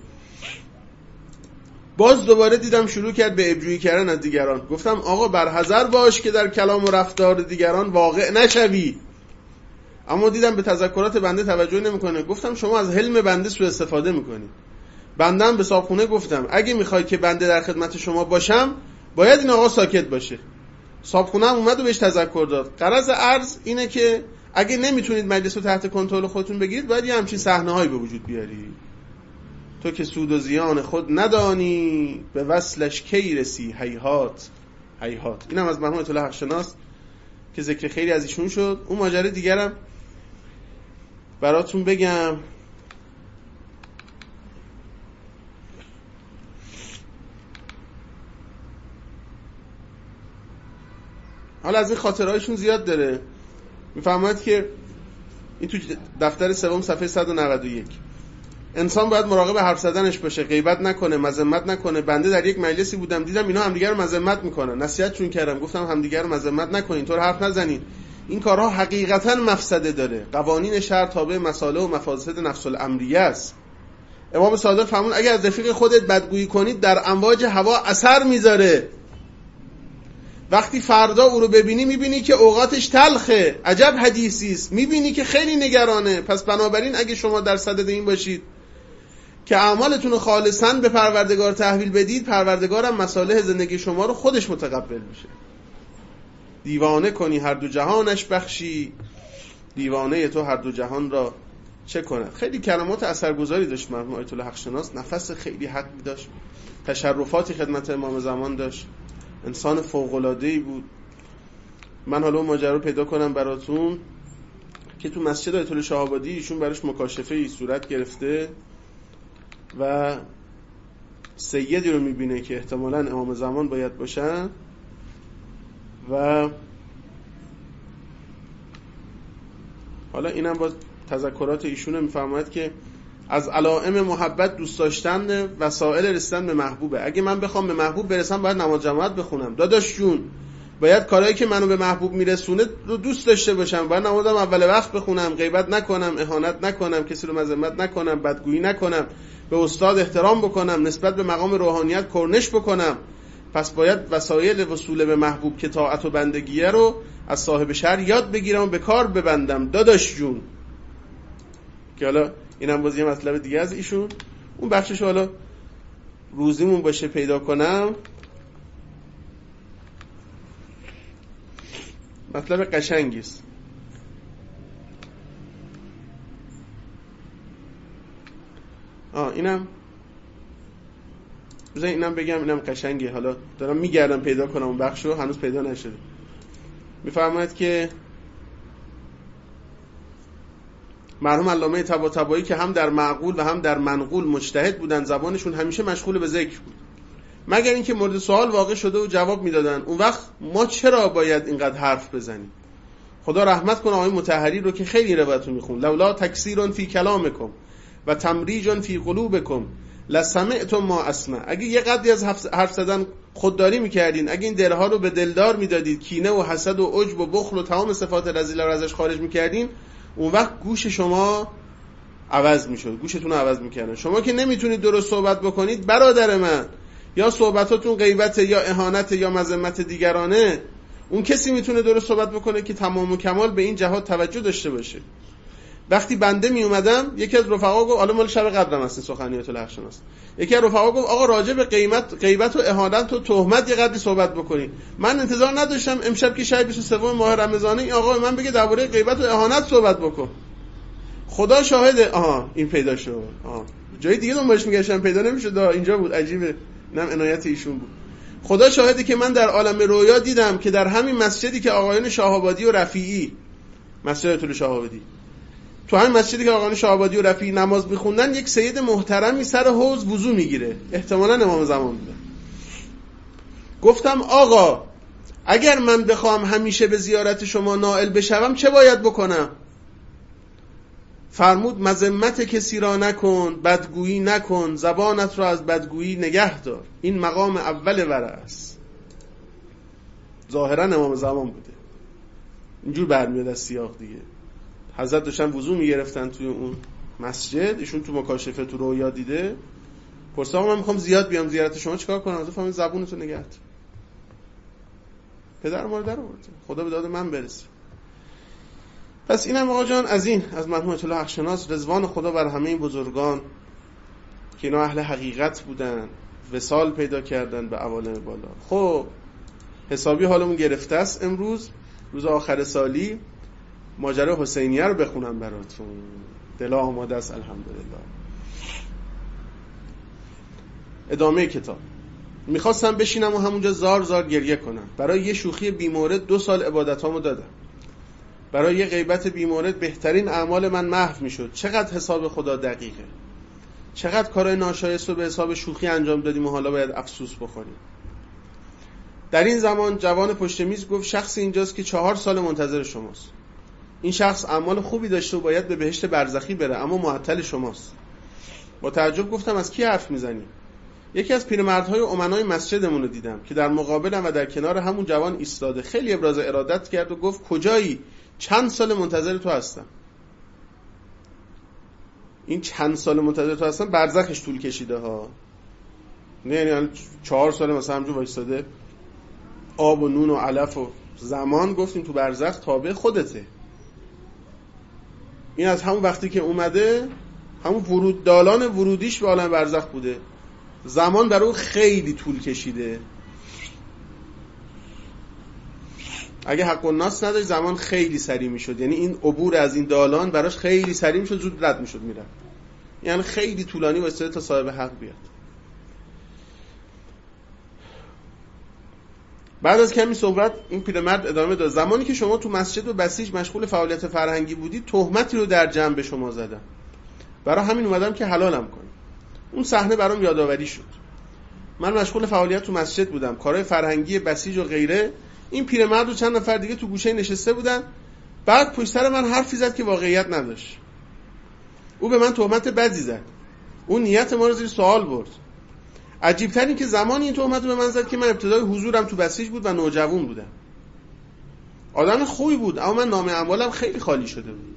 باز دوباره دیدم شروع کرد به ابجویی کردن از دیگران. گفتم آقا برحذر باش که در کلام و رفتار دیگران واقع نشوی. اما دیدم به تذکرات بنده توجه نمیکنه. گفتم شما از حلم بنده سوء استفاده میکنی. بندم به صاحبخونه گفتم اگه میخوای که بنده در خدمت شما باشم باید این آقا ساکت باشه. صاحبخونه هم اومد و بهش تذکر داد. غرض عرض اینه که اگه نمیتونید مجلس رو تحت کنترل خودتون بگیرید باید یه همچین صحنه‌هایی به وجود بیاری. تو که سود و زیان خود ندانی به وصلش کی رسی، هیهات هیهات. اینم از مرحوم آیت الله حق‌شناس که ذکر خیلی از ایشون شد. اون ماجرا دیگرم براتون بگم. حالا از این خاطرهایشون زیاد داره. میفهمید که این تو دفتر سوم صفحه 191 انسان باید مراقب حرف زدنش باشه، غیبت نکنه، مذمت نکنه. بنده در یک مجلسی بودم دیدم اینا همدیگه رو مذمت میکنن، نصیحتشون کردم، گفتم همدیگه رو مذمت نکنین، اینطور حرف نزنین، این کارها حقیقتا مفسده داره. قوانین شرع تابع مصالح و مفاسد نفس الامریه است. امام صادق فرمود اگر از رفیق خودت بدگویی کنید در امواج هوا اثر میذاره. وقتی فردا او رو ببینی میبینی که اوقاتش تلخه، عجب حدیثی است، میبینی که خیلی نگرانه. پس بنابراین اگه شما در صدد این باشید که اعمالتون رو خالصاً به پروردگار تحویل بدید، پروردگارم مصالح زندگی شما رو خودش متقبل میشه. دیوانه کنی هر دو جهانش بخشی، دیوانه تو هر دو جهان را چه کند. خیلی کلمات اثرگذاری داشت مرحوم آیت الله حق‌شناس، نفس خیلی حقی داشت، تشرفاتی خدمت امام زمان داشت، انسان فوق‌العاده‌ای بود. من حالا ماجرا رو پیدا کنم براتون که تو مسجد آیت الله شاه آبادی ایشون براش مکاشفه‌ای صورت گرفته و سیدی رو میبینه که احتمالاً امام زمان باید باشن و حالا اینم باز تذکرات ایشونه میفرماید که از علائم محبت دوست داشتن وسایل رسیدن به محبوبه. اگه من بخوام به محبوب برسم باید نماز جماعت بخونم. داداش جون، باید کارهایی که منو به محبوب میرسونه رو دوست داشته باشم. باید نمازم اول وقت بخونم، غیبت نکنم، اهانت نکنم، کسی رو مذمت نکنم، بدگویی نکنم، به استاد احترام بکنم، نسبت به مقام روحانیت کرنش بکنم. پس باید وسایل وصول به محبوب که طاعت و بندگیه رو از صاحب شرع یاد بگیرم و به کار ببندم. داداش جون، که حالا اینم باز یه مطلب دیگه از ایشون. اون بخشش حالا روزیمون باشه پیدا کنم. مطلب قشنگی است. اینم بگم، اینم قشنگه. حالا دارم میگردم پیدا کنم اون بخشو، هنوز پیدا نشده. میفرماید که مرحوم علامه طباطبایی که هم در معقول و هم در منقول مجتهد بودن، زبانشون همیشه مشغول به ذکر بود، مگر اینکه مورد سوال واقع شده و جواب میدادن. اون وقت ما چرا باید اینقدر حرف بزنیم؟ خدا رحمت کنه آقای مطهری رو که خیلی روایتو میخون. لولا تکثیر فی کلامکم و تمریج فی قلوبکم لسمعتم ما اسمع. اگه یه قدری از حرف زدن خودداری میکردین، اگه این دلها رو به دلدار میدادید، کینه و حسد و عجب و بخل و تمام صفات رذیله رو ازش خارج میکردین، اون وقت گوش شما عوض میشد، گوشتون رو عوض میکردن. شما که نمیتونید درست صحبت بکنید برادر من، یا صحبتاتون غیبت یا اهانت یا مذمت دیگرانه، اون کسی میتونه درست صحبت بکنه که تمام و کمال به این جهات توجه داشته باشه. وقتی بنده می اومدم، یکی از رفقا گفت، حالا مال شب قدرم هست سخنیات الحقشناس، یکی از رفقا گفت آقا راجع به غیبت و اهانت و تهمت یه قدری صحبت بکنی. من انتظار نداشتم امشب که شب 23 ماه رمضانه این آقا من بگه درباره غیبت و اهانت صحبت بکن. خدا شاهده. این پیدا شد. جای دیگه دنبالش میگشتم پیدا نمیشد، اینجا بود. عجیبه. اینم عنایت ایشون بود. خدا شاهده که من در عالم رویا دیدم که در همین مسجدی که آقایان شاه‌آبادی و رفیعی، مسجد طول شاه‌آبادی، تو همین مسجدی که آقایان شاه‌آبادی و رفیعی نماز می‌خوندن، یک سید محترمی سر حوض وضو میگیره، احتمالاً امام زمان بوده. گفتم آقا اگر من بخوام همیشه به زیارت شما نائل بشوم چه باید بکنم؟ فرمود مذمت کسی را نکن، بدگویی نکن، زبانت را از بدگویی نگه دار. این مقام اول ورع است. ظاهرا امام زمان بوده. اینجور برمیاد از سیاق دیگه. حضرت داشتن وضو میگرفتن توی اون مسجد، ایشون تو مکاشفه تو رویا دیده. پرسید آقا من میخوام زیاد بیام زیارت شما چیکار کنم؟ گفتم زبونتو نگه دار. پدر مادر رو برده. خدا به داد من برسه. پس اینم آقا جان از مرحوم آیت الله حقشناس، رضوان خدا بر همه این بزرگان که اینا اهل حقیقت بودن، وصال پیدا کردن به عوالم بالا. خب حسابی حالمون گرفته است. امروز روز آخر سالی ماجرا حسینیه رو بخونم براتون. دلا آماده است الحمدلله. ادامه کتاب. میخواستم بشینم و همونجا زار زار گریه کنم. برای یه شوخی بیمورد 2 سال عبادتامو دادم. برای یه غیبت بیمورد بهترین اعمال من محو میشد. چقدر حساب خدا دقیقه. چقدر کارهای ناشایست رو به حساب شوخی انجام دادیم و حالا باید افسوس بخوریم. در این زمان جوان پشت میز گفت شخصی اینجاست که 4 سال منتظر شماست. این شخص اعمال خوبی داشته و باید به بهشت برزخی بره، اما معطل شماست. با تعجب گفتم از کی حرف میزنی؟ یکی از پیرمردهای امنای مسجدمون رو دیدم که در مقابلم و در کنار همون جوان ایستاده. خیلی ابراز ارادت کرد و گفت کجایی؟ چند سال منتظر تو هستم. این چند سال منتظر تو هستم برزخش طول کشیده ها. نه یعنی 4 سال مثلا همجور وایستاده، آب و نون و علف و زمان گفتیم تو برزخ تابع خودته. این از همون وقتی که اومده، همون دالان ورودیش به عالم برزخ بوده. زمان برای خیلی طول کشیده. اگه حق الناس نداشت زمان خیلی سریع میشد. یعنی این عبور از این دالان براش خیلی سریع میشد، زود رد میشد میره. یعنی خیلی طولانی واسه تا صاحب حق بیاد. بعد از کمی صحبت این پیرمرد ادامه داد. زمانی که شما تو مسجد و بسیج مشغول فعالیت فرهنگی بودید، تهمتی رو در جمع به شما زدم. برای همین اومدم که حلالم کنم. اون صحنه برام یادآوری شد. من مشغول فعالیت تو مسجد بودم، کارهای فرهنگی بسیج و غیره. این پیرمرد و چند نفر دیگه تو گوشه نشسته بودن. بعد پشت سر من حرفی زد که واقعیت نداشت. او به من تهمت بدی زد. اون نیت ما رو زیر سوال برد. عجیب‌تر این که زمانی این تهمت رو به من زد که من ابتدای حضورم تو بسیج بود و نوجوان بودم. آدم خوبی بود اما من نامه اموالم خیلی خالی شده بود.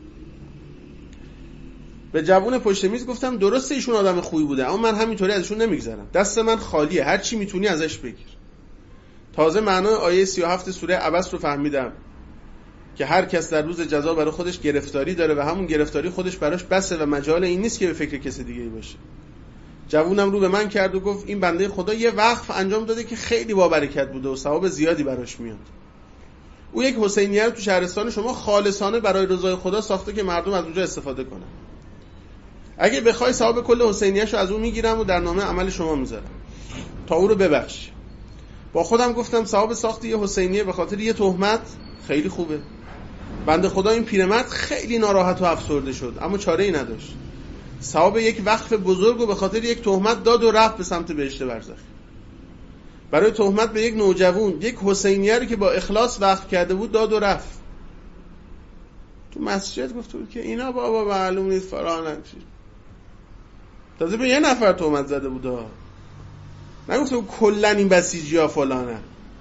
به جوون پشت میز گفتم درسته ایشون آدم خوبی بوده اما من همینطوری ازشون نمیگذرم. دست من خالیه، هر چی میتونی ازش بگیر. تازه معنای آیه 37 سوره عبس رو فهمیدم که هر کس در روز جزا برای خودش گرفتاری داره و همون گرفتاری خودش براش بسه و مجال این نیست که به فکر کسی دیگه باشه. جوونم رو به من کرد و گفت این بنده خدا یه وقف انجام داده که خیلی با برکت بوده و ثواب زیادی براش میاد. او یک حسینیه رو تو شهرستان شما خالصانه برای رضای خدا ساخته که مردم از اونجا استفاده کنن. اگه بخوای ثواب کل حسینیه‌شو از اون میگیرم و در نامه عمل شما میذارم تا او رو ببخش. با خودم گفتم ثواب ساخت یه حسینیه به خاطر یه تهمت خیلی خوبه. بنده خدا این پیرمرد خیلی ناراحت و افسرده شد اما چاره ای نداشت. ثواب یک وقف بزرگ و به خاطر یک تهمت داد و رفت به سمت بهشت برزخ. برای تهمت به یک نوجوان یک حسینیه رو که با اخلاص وقف کرده بود داد و رفت. تو مسجد گفت بود که اینا بابا معلوم نیست فلان چی. تازه به یه نفر تهمت زده بود. نگفت بود کلا این بسیجی‌ها فلانه.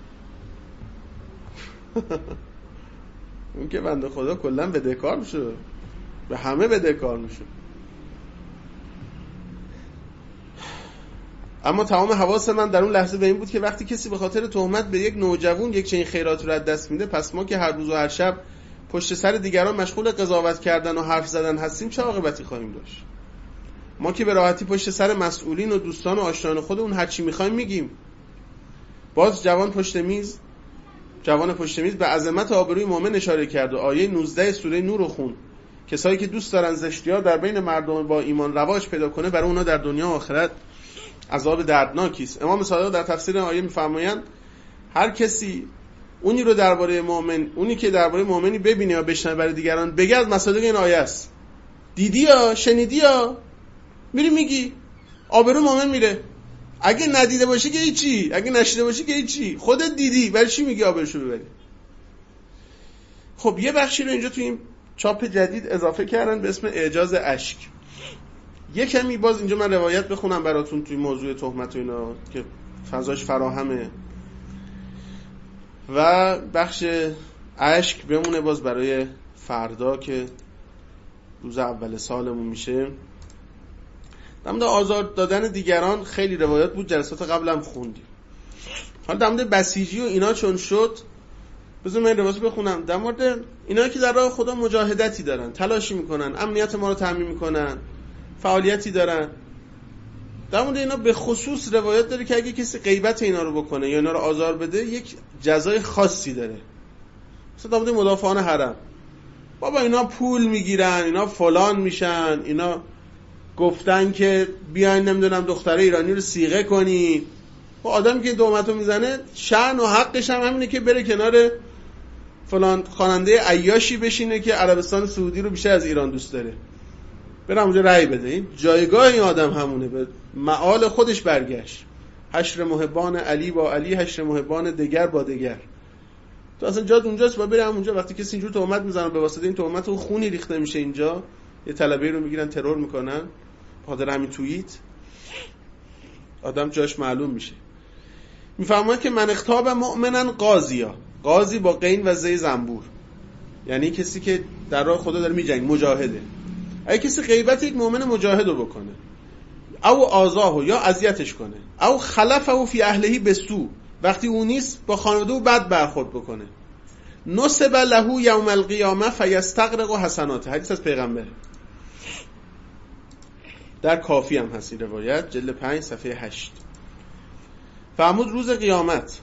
اون که بنده خدا کلا بدهکار میشه، به همه بدهکار میشه. اما تمام حواس من در اون لحظه به این بود که وقتی کسی به خاطر تهمت به یک نوجوان یک چنین خیرات رو از دست میده، پس ما که هر روز و هر شب پشت سر دیگران مشغول قضاوت کردن و حرف زدن هستیم چه عاقبتی خواهیم داشت؟ ما که به راحتی پشت سر مسئولین و دوستان و آشنایان خودمون هر چی میخوایم میگیم. باز جوان پشت میز به عظمت آبروی مؤمن اشاره کرد و آیه 19 سوره نور رو خوند. کسایی که دوست دارن زشتی‌ها در بین مردم با ایمان رواج پیدا کنه، برای اونا در دنیا و آخرت عذاب دردناکی است. امام صادق در تفسیر آیه میفرمایند هر کسی اونی که درباره مؤمنی ببینه یا بشنوه برای دیگران بگه، از مصادیق این آیه است. دیدی یا شنیدی یا میری میگی، آبرو مؤمن میره. اگه ندیده باشی که هیچی، اگه نشیده باشی که هیچی، خودت دیدی برای چی میگی آبروشو ببری؟ خب یه بخشی رو اینجا تو این چاپ جدید اضافه کردن به اسم اعجاز اشک. یه کمی باز اینجا من روایت بخونم براتون توی موضوع تهمت و اینا که فضاش فراهمه و بخش اشک بمونه باز برای فردا که روز اول سالمون میشه. در مورد آزار دادن دیگران خیلی روایات بود، جلسات قبلم خوندیم. حالا در مورد بسیجی و اینا چون شد، بذار من روایت بخونم. در مورد اینا که در راه خدا مجاهدتی دارن، تلاشی میکنن، امنیت ما رو تامین میکنن، فعالیتی دارن. در مورد اینا به خصوص روایت داره که اگه کسی غیبت اینا رو بکنه یا اینا رو آزار بده، یک جزای خاصی داره. مثلا در مورد مدافعان حرم، بابا اینا پول میگیرن، اینا فلان میشن، اینا گفتن که بیاین نمیدونم دختره ایرانی رو صیغه کنی. و آدمی که تهمتو میزنه شأن و حقش هم همینه که بره کنار فلان خواننده عیاشی بشینه که عربستان سعودی رو بیشتر از ایران دوست داره، برم اونجا رأی بده. این جایگاه این آدم همونه، به معال خودش برگشت. حشر محبان علی با علی، حشر محبان دگر با دگر. تو اصلا جات اونجاست و برم اونجا. وقتی کسی اینجور تهمت میزنه به واسطه این تهمت اون خونی ریخته میشه اینجا، یه طلبه رو میگیرن ترور میکنن بخاطر همین توییت، آدم جاش معلوم میشه. میفهمه که من اختاب مؤمنن قاضیا، قاضی با قین و زی زنبور، یعنی کسی که در راه خدا داره میجنگه، مجاهده. اگه کسی غیبت یک مؤمن مجاهد رو بکنه، او آزاهو یا اذیتش کنه، او خلفه فی اهلهی بسو، وقتی اون نیست با خانواده او بد برخورد بکنه، نصب له یوم القیامه فیستغرق حسناته. حدیث از پیغمبر، در کافی هم هستی روایت، جلد 5 صفحه 8. فرمود روز قیامت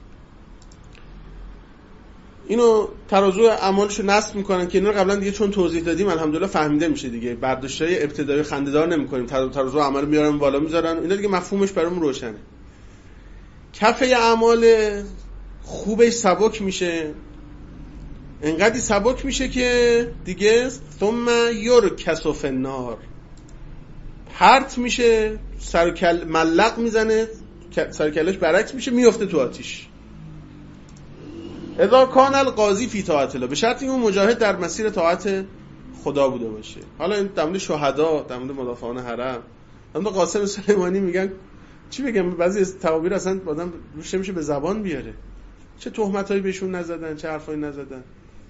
اینو ترازو اعمالشو نصب میکنن که اینو قبلا دیگه چون توضیح دادیم الحمدلله فهمیده میشه دیگه، برداشتای ابتدایی خنده‌دار نمیکنیم، ترازو اعمال میارن بالا میذارن، اینا دیگه مفهومش برامون روشنه. کفه اعمال خوبش سبک میشه، انقدری سبک میشه که دیگه ثم یرکس فی النار، پرت میشه، سر ملق میزنه، سر کلش برعکس میشه، میفته تو آتیش. اذا کان القاضی فی طاعت الله، به شرطی اون مجاهد در مسیر طاعت خدا بوده باشه. حالا این در مورد شهدا، در مورد مدافعان حرم، در مورد قاسم سلیمانی میگن چی بگم، بعضی از تعابیر اصلا آدم روش نمیشه به زبان بیاره. چه تهمتایی بهشون نزدن، چه حرفایی نزدن.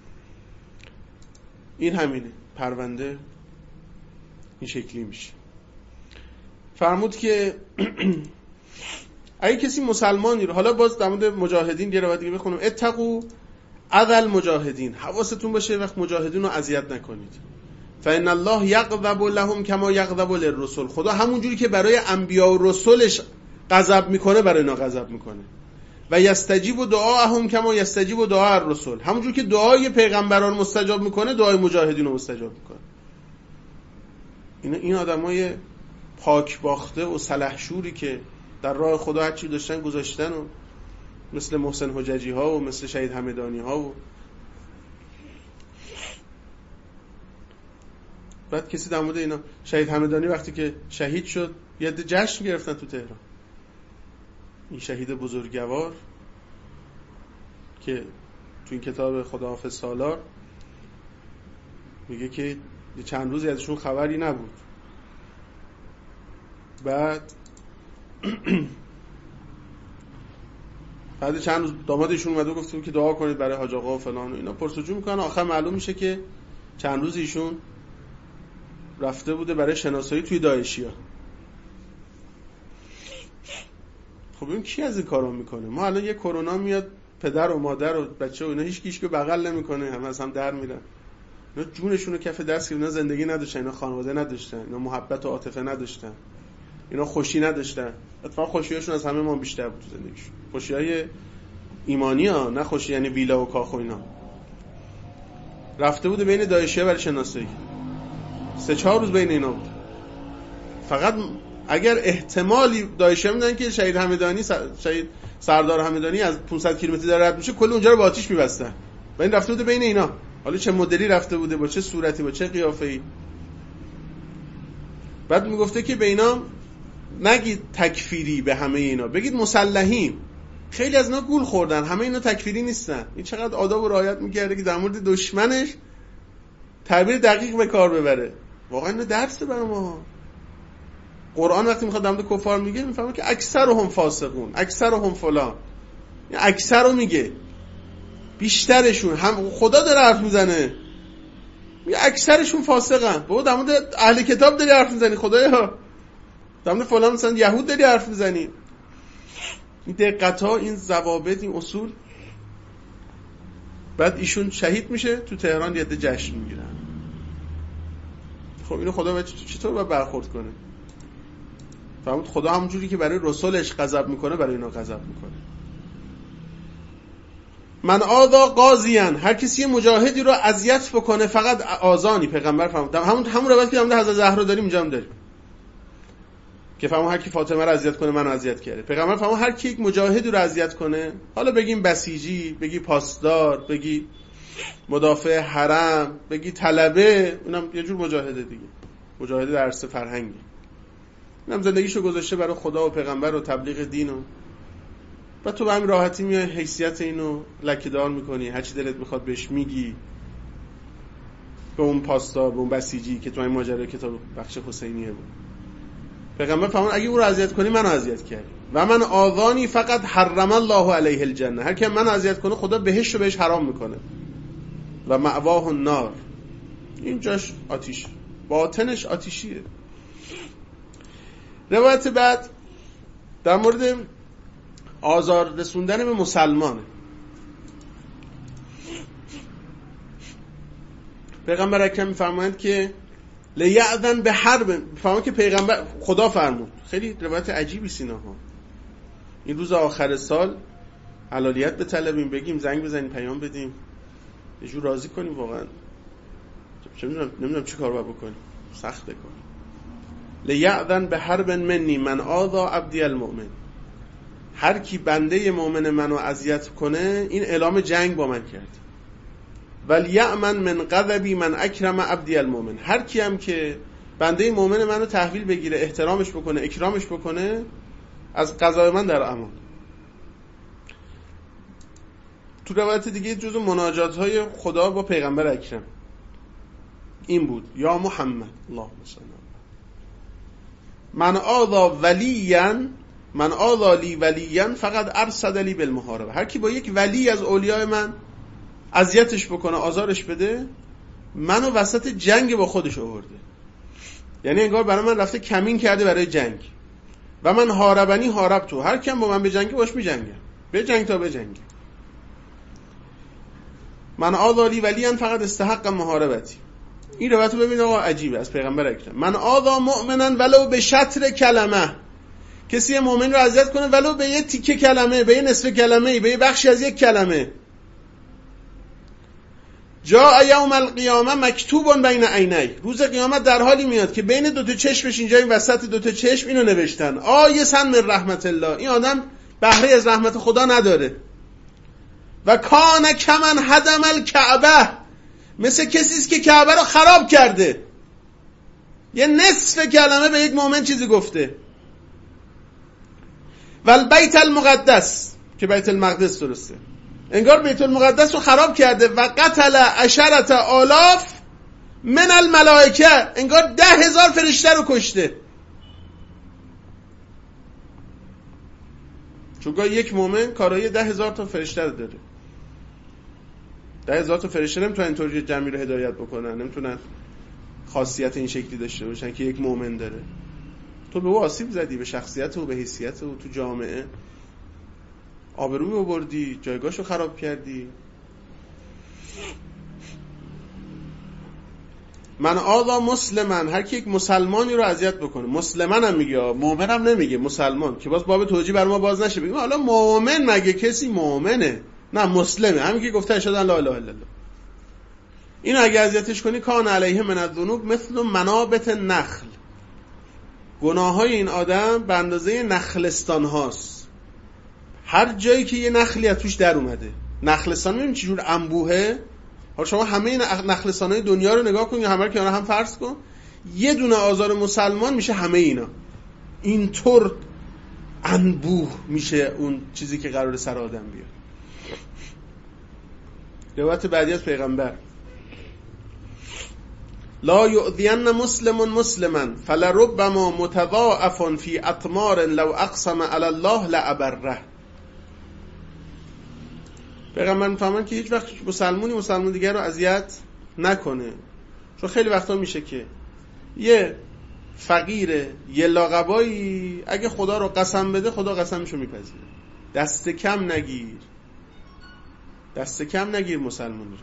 این همینه، پرونده این شکلی میشه. فرمود که اگه کسی مسلمانی رو، حالا باز در مورد مجاهدین یه روایت دیگه بخونم، اتقوا اذل مجاهدین، حواستون باشه وقت مجاهدین رو اذیت نکنید. فإن الله یغضب لهم کما یغضب للرسل، خدا همون جوری که برای انبیا و رسولش غضب میکنه برای اینا غضب میکنه. و یستجیب دعاءهم کما یستجیب دعاء الرسل، همون جوری که دعای پیغمبران مستجاب میکنه دعای مجاهدین رو مستجاب میکنه. این آدمای پاک باخته و سلحشوری که در راه خدا هر چی داشتن گذاشتن، و مثل محسن حججی ها و مثل شهید همدانی ها. و بعد کسی در مورد اینا، شهید همدانی وقتی که شهید شد یه عده جشن گرفتن تو تهران. این شهید بزرگوار که تو این کتاب خداحافظ سالار میگه که چند روزی ازشون خبری نبود. بعد چند روز دامادشون اومد و گفتم که دعا کنید برای حاج آقا و فلان و اینا، پرسجو میکنن. آخر معلوم میشه که چند روز ایشون رفته بوده برای شناسایی توی داعشیا. خب این کی از این کارا میکنه؟ ما الان یه کرونا میاد، پدر و مادر و بچه و اینا هیچ کیش که بغل نمیکنه، همه از هم در میرن. اینا جونشون رو کف دست، اینا زندگی نداشتن، اینا خانواده نداشتن، اینا محبت و عاطفه نداشتن، اینا خوشی نداشتن. اتفاقا خوشیاشون از همه ما بیشتر بود تو زندگیشون، خوشیای ایمانی ها، نه خوشی یعنی ویلا و کاخ و اینا. رفته بوده بین داعشی‌ها برای شناسایی، 3-4 روز بین اینا بود. فقط اگر احتمالی داعشی‌ها میدن که شهید همدانی، شهید سردار همدانی از 500 کیلومتر داره رد میشه، کل اونجا رو با آتش می‌بستن. و این رفته بوده بین اینا. حالا چه مدلی رفته بوده، با چه صورتی، با چه قیافه‌ای. بعد میگفته که به اینا نگید تکفیری، به همه اینا بگید مسلحین. خیلی از اینا گول خوردن، همه اینا تکفیری نیستن. این چقدر آداب و رعایت می‌کرده که در مورد دشمنش تعبیر دقیق به کار ببره. واقعا این درسه برای ما. قرآن وقتی میخواد در مورد کفار میگه، میفهمه که اکثرهم فاسقون، اکثرهم فلان. این اکثر رو میگه، بیشترشون، هم خدا داره حرف میزنه میگه اکثرشون فاسقن. بابا در مورد اهل کتاب داری حرف میزنی، خدایا در مورد فلان مثلا یهود داری حرف میزنی. این دقت ها، این ضوابط، این اصول. بعد ایشون شهید میشه تو تهران، یه عده جشن میگیرن. خب اینو خدا چطور باید برخورد کنه؟ فهمید خدا همونجوری که برای رسولش غضب میکنه برای اینا غضب میکنه. من آذا قاضیان، هر کسی مجاهدی رو اذیت بکنه، فقط آذانی، پیغمبر فرمود همون روایت که در حضرت زهرا داریم اینجا هم داریم که فرمود هر کی فاطمه رو اذیت کنه منو اذیت کرده. پیغمبر فرمود هر کی یک مجاهدی رو اذیت کنه، حالا بگیم بسیجی، بگی پاسدار، بگی مدافع حرم، بگی طلبه، اینم یه جور مجاهده دیگه، مجاهده در عرصه فرهنگی، اینم زندگیشو گذاشته برای خدا و پیغمبر و تبلیغ دین. و تو به همین راحتی میای حیثیت اینو لکه‌دار میکنی، هر چی دلت میخواد بهش میگی، به اون پاسدار، به اون بسیجی که تو این ماجرای کتاب بخش حسینیه بود. پیغمبر فرمود اگه او رو اذیت کنی منو اذیت کردی. و من آذانی فقط حرم الله علیه الجنه، هر کی منو اذیت کنه خدا بهشت رو بهش حرام میکنه. و مأواه النار، این جاش آتیش، باطنش آتیشیه. روایت بعد در مورد آزار رسوندن به مسلمانه. پیغمبر اکرم میفرمایند که لیأذن به حرب، میفرمایند که پیغمبر خدا فرمود، خیلی روایت عجیبی سیناها، این روز آخر سال حلالیت بطلبیم، بگیم، زنگ بزنیم، پیام بدیم، یه جور راضی کنیم. واقعا نمیدونم چی کار باید بکنیم، سخته کار. لیأذن به حرب منی من آذا عبدی المؤمن، هر کی بنده مؤمن منو اذیت کنه این اعلام جنگ با من کرد. ولیأمن من غضبی من اکرم عبدی المؤمن، هر کی هم که بنده مؤمن منو تحویل بگیره، احترامش بکنه، اکرامش بکنه، از غضب من در امان. تو روایت دیگه جزو مناجات‌های خدا با پیغمبر اکرم این بود: یا محمد اللهم صل من آذا لی ولیا فقط ارصد لی بالمحاربه. هر کی با یک ولی از اولیاء من اذیتش بکنه، آزارش بده، منو وسط جنگ با خودش آورده. یعنی انگار برای من رفته کمین کرده برای جنگ. و من حاربنی حارب تو، هر کیم با من به جنگی باش می جنگم، به جنگ تا به جنگ. من آذا لی ولیا فقط استحق محاربتی. این روایت رو ببین آقا، عجیبه، از پیغمبر اکرم. من آذا مؤمنا ولو به شطر کلمه، کسی مؤمن رو اذیت کنه ولو به یه تیکه کلمه، به یه نصف کلمه، به یه بخشی از یک کلمه. جاء یوم القیامه مکتوب بین عینی، روز قیامت در حالی میاد که بین دو تا چشمش، اینجا این وسط دو تا چشم، اینو نوشتن: آیسا من رحمت الله، این آدم بهره از رحمت خدا نداره. و کان کمن هدم الکعبه، مثل کسی است که کعبه رو خراب کرده، یه نصف کلمه به یک مؤمن چیزی گفته. و البیت المقدس، که بیت المقدس درسته، انگار بیت المقدس رو خراب کرده. و قتل 10,000 من الملائکه، انگار 10,000 فرشته رو کشته. چون یک مؤمن کارایی 10,000 تا فرشته رو داره. 10,000 تا فرشته نمیتونن اینطوری جمعی رو هدایت بکنن، نمیتونن خاصیت این شکلی داشته باشن که یک مؤمن داره. تو به او آسیب زدی، به شخصیت او، به حیثیت او تو جامعه، آبروی رو بردی، جایگاهشو خراب کردی. من آذا مسلمان، هر کی یک مسلمانی رو اذیت بکنه، مسلمان هم میگه، مؤمن هم نمیگه، مسلمان، که باز باب توجیه بر ما باز نشه بگیم حالا مؤمن مگه کسی مؤمنه؟ نه، مسلمه، همین که گفته اشهد ان لا اله الا الله. اینو اگه اذیتش کنی کان علیه من الذنوب مثل منابت نخل، گناههای این آدم به اندازه نخلستان هاست. هر جایی که یه نخلی از توش در اومده، نخلستان ببین چجور انبوهه. حالا شما همه نخلستانهای دنیا رو نگاه کن یا همه رو کنار هم فرض کن، یه دونه آزار مسلمان میشه همه اینا. اینطور انبوه میشه اون چیزی که قرار سر آدم بیاد. روایت بعدی از پیغمبر: لا یؤذین مسلم مسلما فلربما متضاعف فی اطمار لو اقسم علی الله لابره. پیغمبر میفهمن که هیچ وقت مسلمون دیگر رو اذیت نکنه. چون خیلی وقتا میشه که یه فقیر یه لاغبایی اگه خدا رو قسم بده، خدا قسمشو میپذیره. دست کم نگیر مسلمون رو.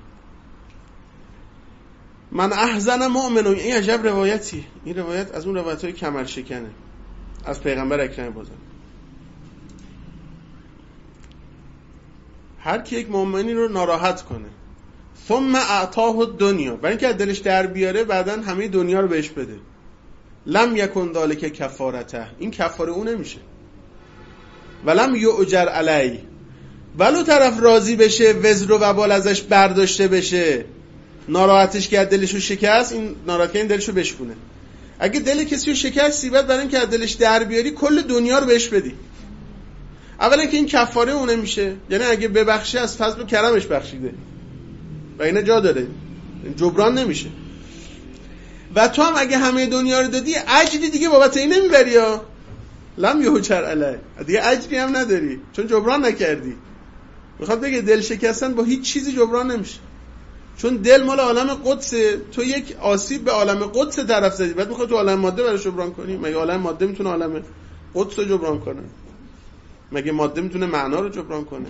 من احزن مؤمن، این عجب روایتی، این روایت از اون روایت‌های کمر شکنه از پیغمبر اکرم. بازم هر کی یک مؤمنی رو ناراحت کنه، ثم اعطاه الدنیا، برای اینکه از دلش در بیاره بعداً همه دنیا رو بهش بده، لم یکن ذلک کفارته، این کفاره اون نمیشه. ولم یؤجر علی، ولو طرف راضی بشه وزر و وبال ازش برداشته بشه، ناراحتش که از دلشو شکست، این ناراحتی این دلشو بشکونه. اگه دل کسی رو شکستی، بعد برای اینکه از دلش در بیاری کل دنیا رو بهش بدی. اولا که این کفاره اون نمیشه، یعنی اگه ببخشه از فضل و کرمش بخشیده و اینا جا داره، جبران نمیشه. و تو هم اگه همه دنیا رو دادی، اجری دیگه بابت این نمیبری ها، لم یحجر علیه، دیگه اجری هم نداری چون جبران نکردی. میخواد بگه دل شکستن با هیچ چیزی جبران نمیشه، چون دل مال عالم قدسه. تو یک آسیب به عالم قدس طرف زدی، بعد میخوای تو عالم ماده براش جبران کنی؟ مگه عالم ماده میتونه عالم قدس رو جبران کنه؟ مگه ماده میتونه معنا رو جبران کنه؟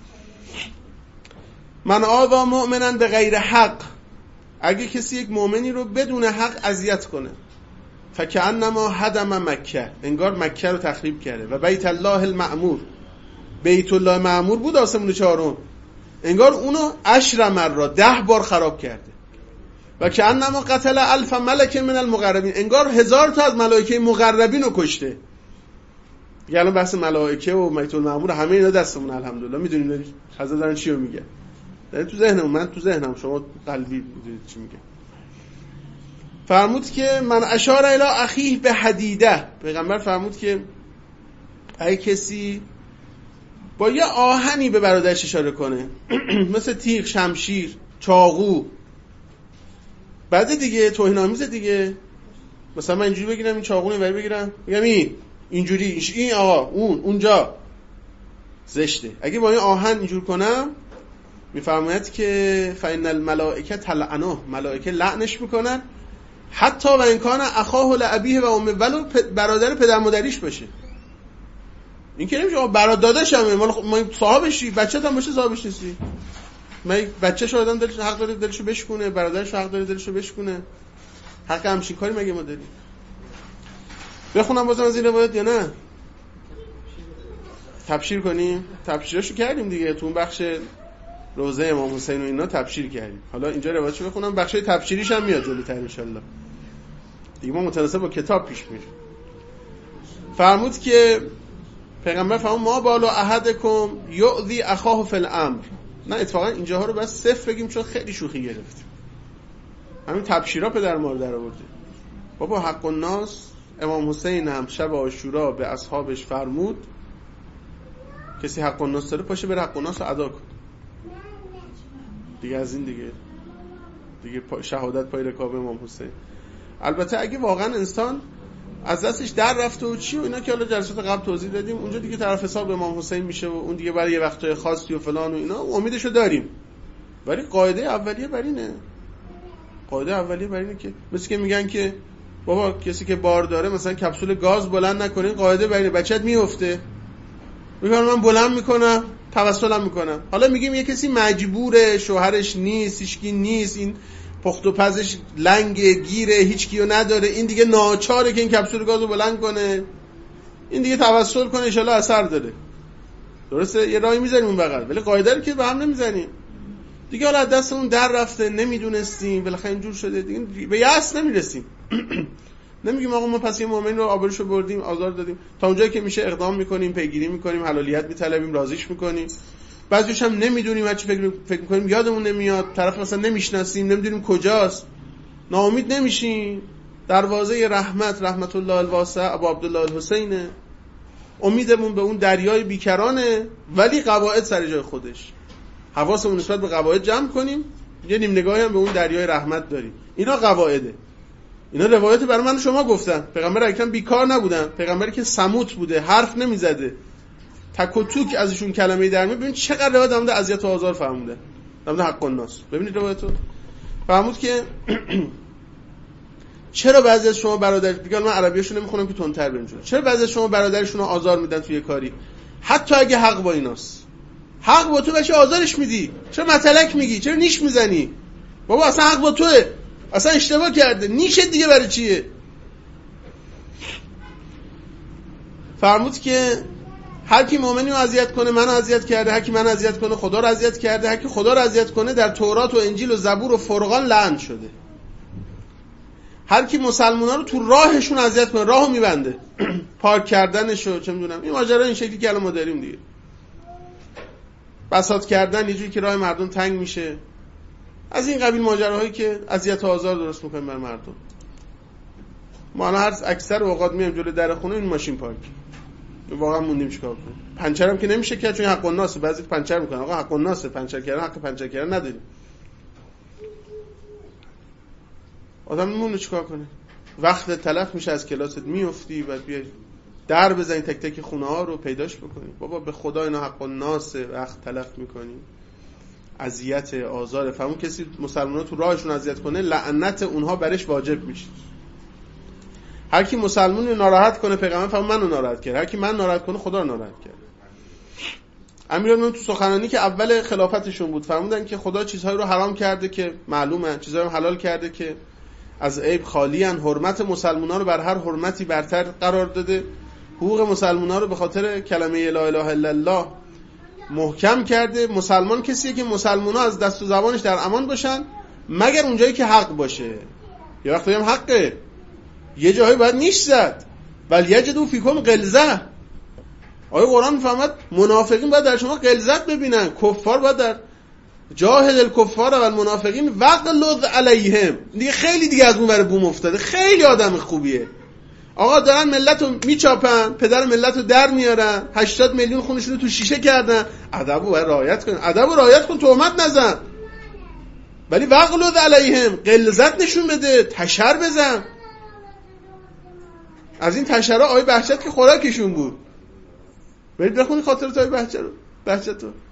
من آذا مؤمنا به غیر حق، اگه کسی یک مؤمنی رو بدون حق اذیت کنه، فکأنما هدم مکه، انگار مکه رو تخریب کرده. و بیت الله المعمور، بیت الله معمور بود آسمون چهارم، انگار اونو 10 مرة 10 بار خراب کرده. و کأنما قتل 1000 ملک من المقربین، انگار 1000 تا از ملائکه مقربین رو کشته. یعنی بحث ملائکه و بیت المعمور همه اینا دستمون الحمدلله، میدونیم حضرت دارن چی رو میگن، دارن تو ذهنم، من تو ذهنم، شما قلبی میدونید چی میگن. فرمود که من اشار الی اخیه به حدیده، پیغمبر فرمود که اگه کسی با یه آهنی به برادرش اشاره کنه مثل تیغ، شمشیر، چاقو. بعد دیگه توهین‌آمیز دیگه. مثلا من اینجوری بگیرم این چاقو اینوری بگیرم بگم اینجوری این آقا اونجا زشته. اگه با این آهن اینجور کنم میفرماید که فإن الملائکه تلعنه، ملائکه لعنش میکنن حتی و امکان اخاه لابیه و امه، ولو برادر پدر مادریش باشه. این که نمیشه برادرش ما صاحبشی، بچه‌ت هم باشه صاحبش نیستی. من بچه‌ش آدم دلش حق داره دلشو بشکونه، برادرش حق داره دلشو بشکونه. حق همچین کاری مگه ما داریم؟ بخونم بازم از این روایت یا نه؟ تبشیر کنیم؟ تبشیراشو کردیم دیگه، تو اون بخش روزه امام حسین و اینا تبشیر کردیم. حالا اینجا روایتشو بخونم، بخش تبشیریش هم میاد جلوتر ان شاء الله. دیگه ما متناسب با کتاب پیش میریم. فرمود که پیغمبر فرمود ما بالو احدکم یؤذی اخاه فی الامر. نه اتفاقا اینجاها رو بس صفر بگیم چون خیلی شوخی گرفتیم. همین تبشیرا پدر ما رو در آورده. بابا حق الناس، امام حسین هم شب عاشورا به اصحابش فرمود کسی حق الناس داره پاشه بره حق الناس رو ادا کن. دیگه از این دیگه شهادت پای رکاب امام حسین. البته اگه واقعا انسان از دستش در رفته و چی و اینا که حالا جلسات قبل توضیح دادیم، اونجا دیگه طرف حساب امام حسین میشه و اون دیگه برای یه وقتای خاصی و فلان و اینا امیدشو داریم. ولی قاعده اولیه بر اینه. که مثل که میگن که بابا کسی که بار داره مثلا کپسول گاز بلند نکنین، قاعده بر اینه بچت میفته. میگن من بلند میکنم توسلم میکنم. حالا میگیم یه کسی مجبوره، شوهرش نیست، هیچکی نیست، این پخت و پزش لنگه، گیره، هیچ کیو نداره، این دیگه ناچاره که این کپسول گازو بلند کنه، این دیگه توسل کنه ان شاءالله اثر داره. درسته یه راهی میذاریم اون بغل، ولی قاعده رو که به هم نمیزنیم دیگه. حالا دستمون در رفته، نمیدونستیم، بالاخره اینجور شده دیگه، به یأس نمیرسیم. نمیگیم آقا ما پس یه مؤمن رو آبروشو بردیم، آزار دادیم، تا اونجایی که میشه اقدام میکنیم، پیگیری میکنیم، حلالیت میطلبیم، راضیش میکنیم. بعضیش هم نمیدونیم، هرچی فکر میکنیم یادمون نمیاد، طرف مثلا نمیشناسیم، نمیدونیم کجاست، ناامید نمیشیم. دروازه رحمت الله الواسع ابو عبدالله الحسین، امیدمون به اون دریای بیکرانه، ولی قواعد سر جای خودش. حواسمون نسبت به قواعد جمع کنیم، یه نیم نگاهی هم به اون دریای رحمت داریم. اینا قواعده. اینا روایت برای من و شما گفتن. پیغمبر اکرم بیکار نبودن، پیغمبری که سموت بوده، حرف نمیزده، تک و توک ازشون کلمه در میاد. ببین چقدر روایت در مورد اذیت و آزار فرموده، در مورد حق الناس. ببینید روایتو فرمود که چرا بعضی از شما برادر، میگن من عربیاشو نمیخونم که تندتر بریم جلو، چرا بعضی از شما برادرشون رو آزار میدن توی کاری، حتی اگه حق با ایناست. حق با تو باشه آزارش میدی، چرا متلک میگی، چرا نیش میزنی؟ بابا اصلا حق با توئه، اصلا اشتباه کرده، نیشه دیگه برای چیه؟ فرمود که هر کی مؤمنی رو اذیت کنه منو اذیت کرده، هر کی منو اذیت کنه خدا رو اذیت کرده، هر کی خدا رو اذیت کنه در تورات و انجیل و زبور و فرقان لعن شده. هر کی مسلمانا رو تو راهشون اذیت کنه، راهو میبنده، پارک کردنشو چه میدونم، این ماجرا این شکلی که الان ما داریم دیگه، بساط کردن یه جوری که راه مردم تنگ میشه، از این قبیل ماجراهایی که اذیت و آزار درست میکنه بر مردم. ما الان هر اکثر اوقات میایم جلوی در خونه این ماشین پارک، واقعا موندیم چیکار کنیم. پنچرم که نمیشه که چون حق الناس، بعضی پنچر میکنن، آقا حق الناس، پنچر کردن حق پنچر کردن نداریم. آدم میمونه چیکار کنه؟ وقت تلف میشه، از کلاست میافتی و بیای در بزنی تک تک خونه ها رو پیداش بکنی. بابا به خدا اینا حق الناس، وقت تلف میکنی، اذیت آزار. فهمون کسی مسلمان‌ها تو راهشون اذیت کنه، لعنت اونها برش واجب میشه. هر کی مسلمان رو ناراحت کنه، پیغمبر فهمون منو ناراحت کرد، هر کی من ناراحت کنه خدا رو ناراحت کرد. امیرالمومنین تو سخنرانی که اول خلافتشون بود فرمودن که خدا چیزهایی رو حرام کرده که معلومه، چیزهایی رو حلال کرده که از عیب خالی ان، حرمت مسلمان‌ها رو بر هر حرمتی برتر قرار داده، حقوق مسلمان‌ها رو به خاطر کلمه لا اله الا الله محکم کرده. مسلمان کسیه که مسلمان‌ها از دست و زبانش در امان باشن مگر اونجایی که حق باشه. یه وقتی هم حقه، یه جایی باید نیش زد، ولی یجدوا فیکم غلظه. آیه قرآن میفهمد منافقین باید در شما غلظت ببینن، کفار باید در جاهد الکفار و المنافقین وغلظ علیهم. دیگه خیلی دیگه از اون ور بوم افتاده، خیلی آدم خوبیه، آقا دارن ملت رو میچاپن، پدر ملت رو در میارن، 80 میلیون خونشون رو تو شیشه کردن. ادب رو باید رعایت کن، ادب رو رعایت کن، تهمت نزن. ولی وغلظ علیهم، غلظت نشون بده، تشر بزن. از این تشرها آقای بهجت که خوراکشون بود. برید بخونید خاطرات آقای بهجت رو.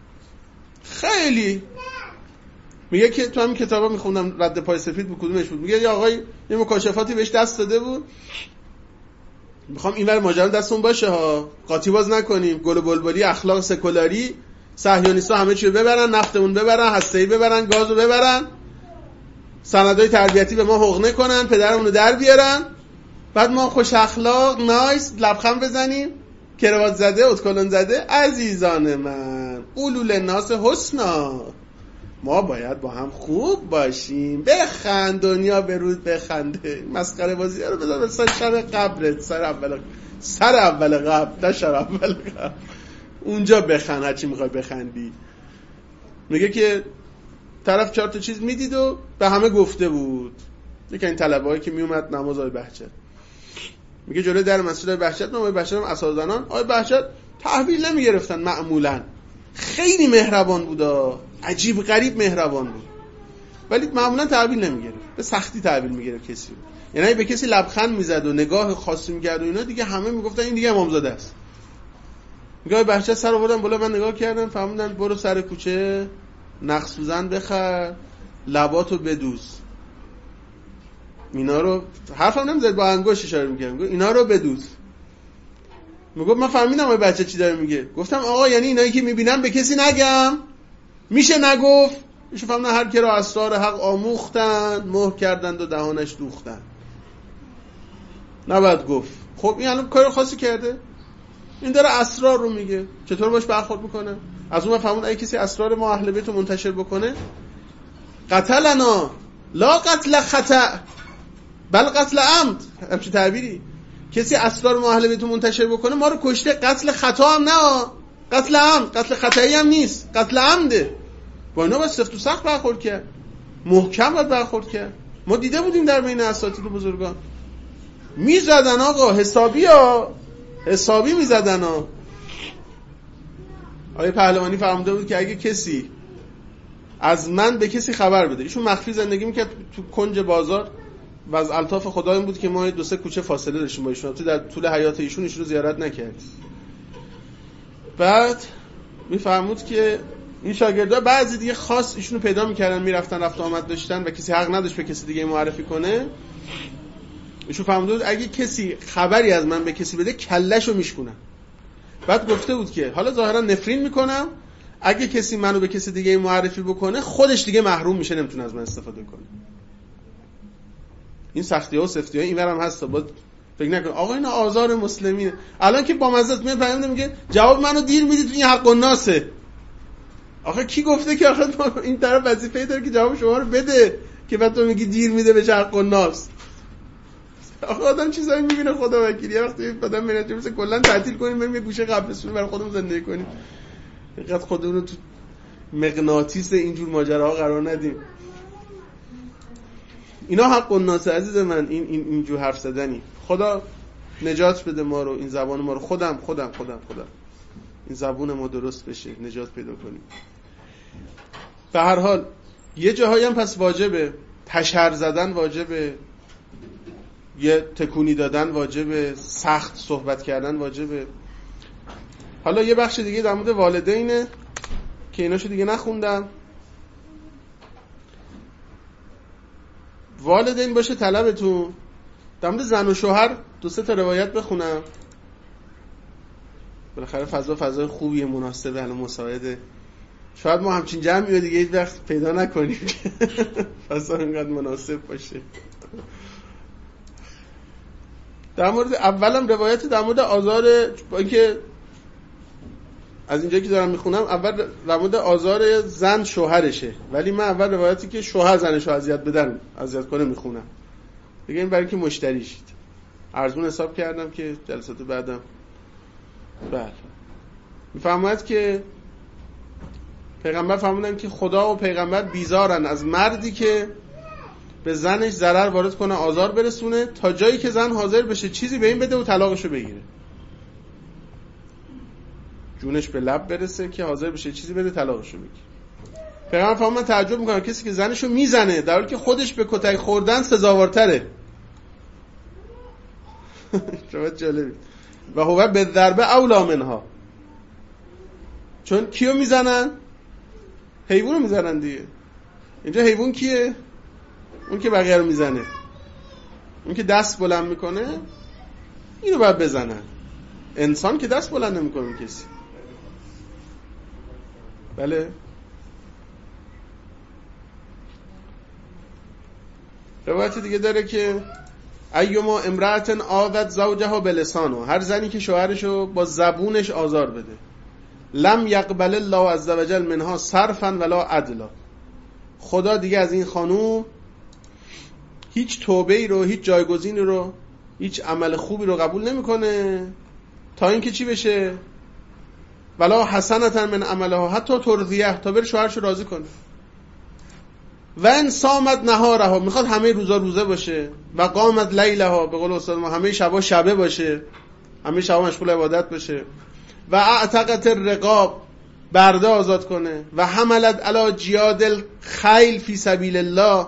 خیلی میگه که تو همین کتابا میخوندم، رد پای سفید بود کدومش بود، میگه یه آقای یه مکاشفاتی بهش دست داده بود، میخوام اینور ماجرا دستون باشه ها، قاطی باز نکنیم، گل و بلبلی، اخلاق سکولاری، صهیونیست‌ها همه چی رو ببرن، نفتمون ببرن، هسته‌ای ببرن، گازو ببرن، سندای تربیتی به ما حقنه کنن، پدرمون رو در بیارن، بعد ما خوش اخلاق نایس لبخند بزنیم، کراوات زده، اتکلون زده. عزیزان من، قولوا للناس حسنا، ما باید با هم خوب باشیم، بخند، دنیا برود بخنده. مسخره بازی رو بذار سر شب قبرت، سر اول قبر، نه شب اول قبر، اونجا بخند، هرچی میخوای بخندی. میگه که طرف 4 تا چیز میدید و به همه گفته بود. یکی این طلبه‌ای که میومد نماز آقای بهجت، میگه جلوی در مسجد آقای بهجت، آقای بهجت هم اساتذهان آقای بهجت تحویل نمیگرفتن معمولا، خیلی مهربان بود، عجیب غریب مهربان بود، ولی معمولا تحویل نمیگرفت، به سختی تحویل میگرفت کسی رو. یعنی به کسی لبخند میزد و نگاه خاصی میکرد و اینا، دیگه همه میگفتن این دیگه امامزاده است. میگه آقای بهجت سر آوردن بالا، من نگاه کردم، فهمیدن برو سر کوچه نخ سوزن بخر، لباتو بدوز. اینا رو حرفم نمیزد، با انگشت اشاره میکردم، اینا رو بدوز. میگفت من فهمیدم آقای بچه چی داره میگه. گفتم آقا یعنی اینایی که میبینم به کسی نگم؟ میشه نگفت؟ میشه فهمیدن هر کی را اسرار حق آموختن، مهر کردند و دهانش دوختن، نباید گفت. خب این الان کار خاصی کرده؟ این داره اسرار رو میگه، چطور باش برخورد میکنه؟ از اون فهمون اگه کسی اسرار ما اهل بیت رو منتشر بکنه، قتلنا لا قتل خطأ بل قتل عمد، همچین تعبیری. کسی اسرار ما اهل بیت رو منتشر بکنه ما رو کشته، قتل خطا هم نه، قتل عمد، قتل خطایی هم نیست، قتل عمده. با اینا باید سفت و سخت برخورد کرد، محکم باید برخورد کرد. ما دیده بودیم در بین اساتید و بزرگان میزدن آقا، حسابی میزدن ها. آقای پهلوانی فرموده بود که اگه کسی از من به کسی خبر بده، ایشون مخفی زندگی میکرد تو کنج بازار و از الطاف خدا این بود که ما 2-3 کوچه فاصله داشتیم با ایشون، تو در طول حیات ایشون رو زیارت نکرد. بعد میفرمود که این شاگردا بعضی دیگه خاص ایشونو پیدا میکردن، میرفتن رفت آمد داشتن و کسی حق نداشت به کسی دیگه معرفی کنه. ایشون فرموده بود اگه کسی خبری از من به کسی بده کلهشو میشکنم. بعد گفته بود که حالا ظاهرا نفرین میکنم، اگه کسی منو به کسی دیگه معرفی بکنه خودش دیگه محروم میشه، نمیتونه از من استفاده کنه. این سختی‌ها و سفتی‌ها اینورم هست، باید فکر نکن آقا اینا آزار مسلمینه. الان که با مزه میاد پیام میگه جواب منو دیر میدید، این حق الناسه. آخه کی گفته که آخه این طرف وظیفه‌ای داره که جواب شما رو بده که بعد تو میگی دیر میده به حق الناس؟ آخه آدم چیزایی میبینه خدا وکیلی. وقتی آدم میره مثلا کلا تعطیل کنیم بریم یه گوشه قبرستون برای خودمون زندگی کنیم، اینقدر خودمون رو تو مغناطیس اینجور ماجراها قرار ندیم. اینا حق الناس عزیز من، اینجور حرف زدنی. خدا نجات بده ما رو، این زبان ما رو، خودم این زبون ما درست بشه، نجات پیدا کنیم. به هر حال یه جاهایی هم پس واجبه تشهر زدن، واجبه یه تکونی دادن، واجبه سخت صحبت کردن، واجبه. حالا یه بخش دیگه در مورد والدینه که ایناشو دیگه نخوندم. والدین باشه طلبتون. در مورد زن و شوهر 2-3 تا روایت بخونم، بالاخره فضای خوبیه، مناسبه، الان مساعده. شاید ما همچین جمعی رو دیگه هیچ وقت پیدا نکنیم که فضا اینقدر مناسب باشه. در مورد اولم روایت در مورد آزار، با اینکه از اینجایی که دارم میخونم اول در مورد آزار زن شوهرشه، ولی من اول روایتی که شوهر زنشو اذیت کنه میخونم دیگه، این برای که مشتری شید. ارزون حساب کردم که جلسات بعدم بله میفهمد که پیغمبر فرمودن که خدا و پیغمبر بیزارن از مردی که به زنش ضرر وارد کنه، آزار برسونه، تا جایی که زن حاضر بشه چیزی به این بده و طلاقشو بگیره. جونش به لب برسه که حاضر بشه چیزی بده طلاقشو بگیره. پیغمبر فرمود من تعجب میکنم کسی که زنشو میزنه در حالی که خودش به کتک خوردن سزاوارتره. چقدر جالبی. و هو به ضربه اولا منها. چون کیو میزنن؟ حیوانو میزنن دیگه. اینجا حیوان کیه؟ اون که بقیه رو میزنه. اون که دست بلند میکنه اینو باید بزنن. انسان که دست بلند نمیکنه کسی. بله. روایت دیگه داره که ایما امرأة آذت زوجها بلسانه، هر زنی که شوهرشو با زبونش آزار بده، لم یقبل الله عز وجل منها صرفا ولا عدلا، خدا دیگه از این خانوم هیچ توبه‌ای رو، هیچ جایگزینی رو، هیچ عمل خوبی رو قبول نمیکنه تا اینکه چی بشه؟ ولا حسنة من عملها حتی ترضیه، تا بره شوهرشو راضی کنه. و ان صامت نهارها، میخواد همه روزا روزه باشه، و قامت لیلها، به قول استاد ما همه شبا شبه باشه، همه شبا مشغول عبادت باشه، و اعتقت الرقاب، برده آزاد کنه، و حملت علی جیاد الخیل فی سبیل الله،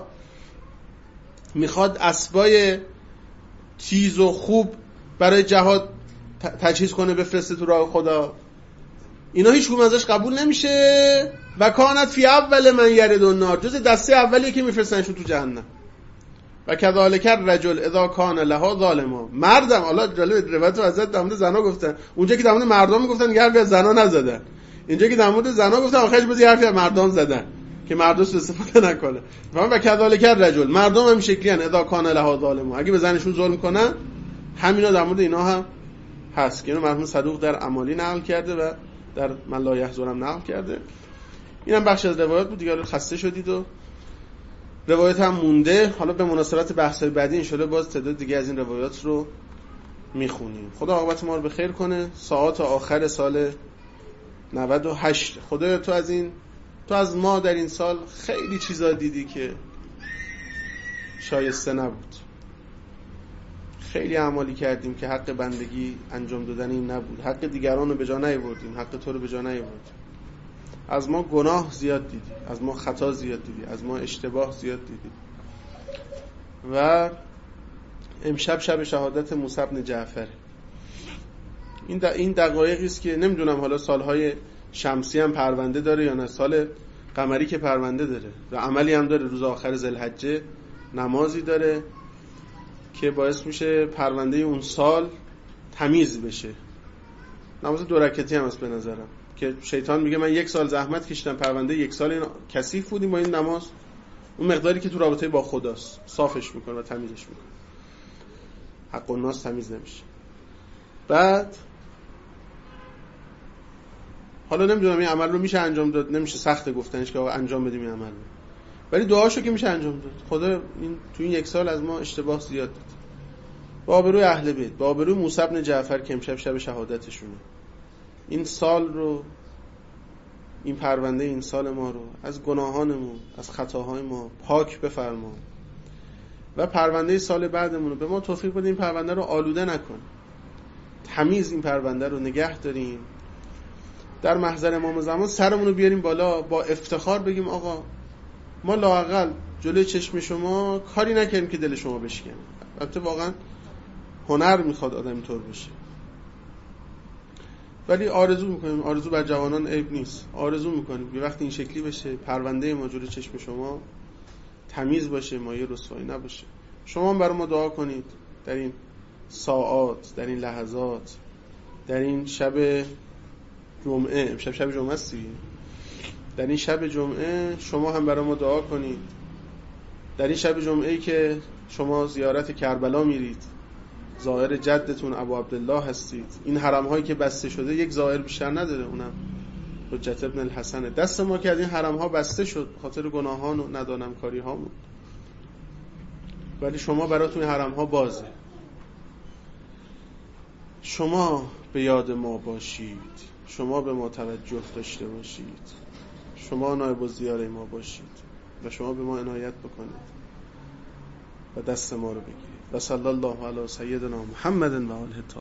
میخواد اسبای تیز و خوب برای جهاد تجهیز کنه بفرسته تو راه خدا، اینا هیچ کدوم ازش قبول نمیشه. و کانت فی اول من یرد النار، جز دسته اولیه که میفرستنشون تو جهنم. و کذالک الرجل اذا کان لها ظالما، مردم، حالا جالب روایت حضرت در مورد زنا گفتن، اونجا که در مورد مردم میگفتن دیگه حرفی از زنا نزدن، اینجا که در مورد زنا گفتن آخرش باز حرفی از مردم زدن که مردم استفاده نکنه. و کذالک الرجل، مردم هم شکلی ان اذا کان لها ظالما، اگه به زنشون ظلم کنن، همینا در مورد اینا هم هست که اینو مرحوم صدوق در اعمالی نقل کرده و در من لا یحزنم نقل کرده. اینم بخش از روایت بود دیگه، خسته شدید و روایت هم مونده. حالا به مناسبت بحث‌های بعدی انشالله باز تعداد دیگه از این روایات رو میخونیم. خدا عاقبت ما رو به خیر کنه. ساعات آخر سال 98. خدا تو از ما در این سال خیلی چیزا دیدی که شایسته نبود، خیلی اعمالی کردیم که حق بندگی انجام دادن این نبود، حق دیگران رو به جا نیاوردیم، حق تو رو به جا نیاوردیم. از ما گناه زیاد دیدی، از ما خطا زیاد دیدی، از ما اشتباه زیاد دیدی. و امشب شب شهادت موسی بن جعفر. این دقایقی است که نمیدونم حالا سالهای شمسی هم پرونده داره یا نه، سال قمری که پرونده داره و عملی هم داره، روز آخر ذوالحجه نمازی داره که باعث میشه پرونده اون سال تمیز بشه. نماز 2 رکعتی هم هست به نظرم که شیطان میگه من 1 سال زحمت کشیدم، پرونده 1 سال این کثیف بودیم با این نماز، اون مقداری که تو رابطه با خداست صافش میکنه و تمیزش میکنه، حق الناس تمیز نمیشه. بعد حالا نمیدونم این عمل رو میشه انجام داد، نمیشه سخت گفتنش که آقا انجام بدیم این عمل رو، ولی دعاشو که میشه انجام داد. خدا این تو این 1 سال از ما اشتباه زیاد داد، با آبروی اهل بیت، با آبروی موسی بن جعفر که امشب شب شهادتشونه. این سال رو، این پرونده این سال ما رو از گناهانمون، از خطاهای ما پاک بفرما و پرونده سال بعدمون رو به ما توفیق بده این پرونده رو آلوده نکن، تمیز این پرونده رو نگه داریم، در محضر امام زمان سرمون رو بیاریم بالا، با افتخار بگیم آقا ما لااقل جلوی چشم شما کاری نکردیم که دل شما بشکنه. البته واقعا هنر میخواد آدم اینطور بشه، ولی آرزو میکنیم، آرزو بر جوانان عیب نیست، آرزو میکنیم یه وقتی این شکلی بشه، پرونده ما جلوی چشم شما تمیز باشه، مایه رسوایی نباشه. شما هم برای ما دعا کنید در این ساعات، در این لحظات، در این شب جمعه، امشب شب جمعه است، در این شب جمعه شما هم برای ما دعا کنید. در این شب جمعه‌ای که شما زیارت کربلا میرید، زائر جدتون ابو عبدالله هستید، این حرم هایی که بسته شده یک زائر بیشتر نداره، اونم حجت ابن الحسن. دست ما که از این حرم ها بسته شد خاطر گناهان و ندانم کاری هامون، ولی شما براتون حرم ها بازه. شما به یاد ما باشید، شما به ما توجه داشته باشید، شما نایب الزیاره ما باشید و شما به ما عنایت بکنید. و دست ما رو بگیرید. و صلی الله علی سیدنا محمد و آله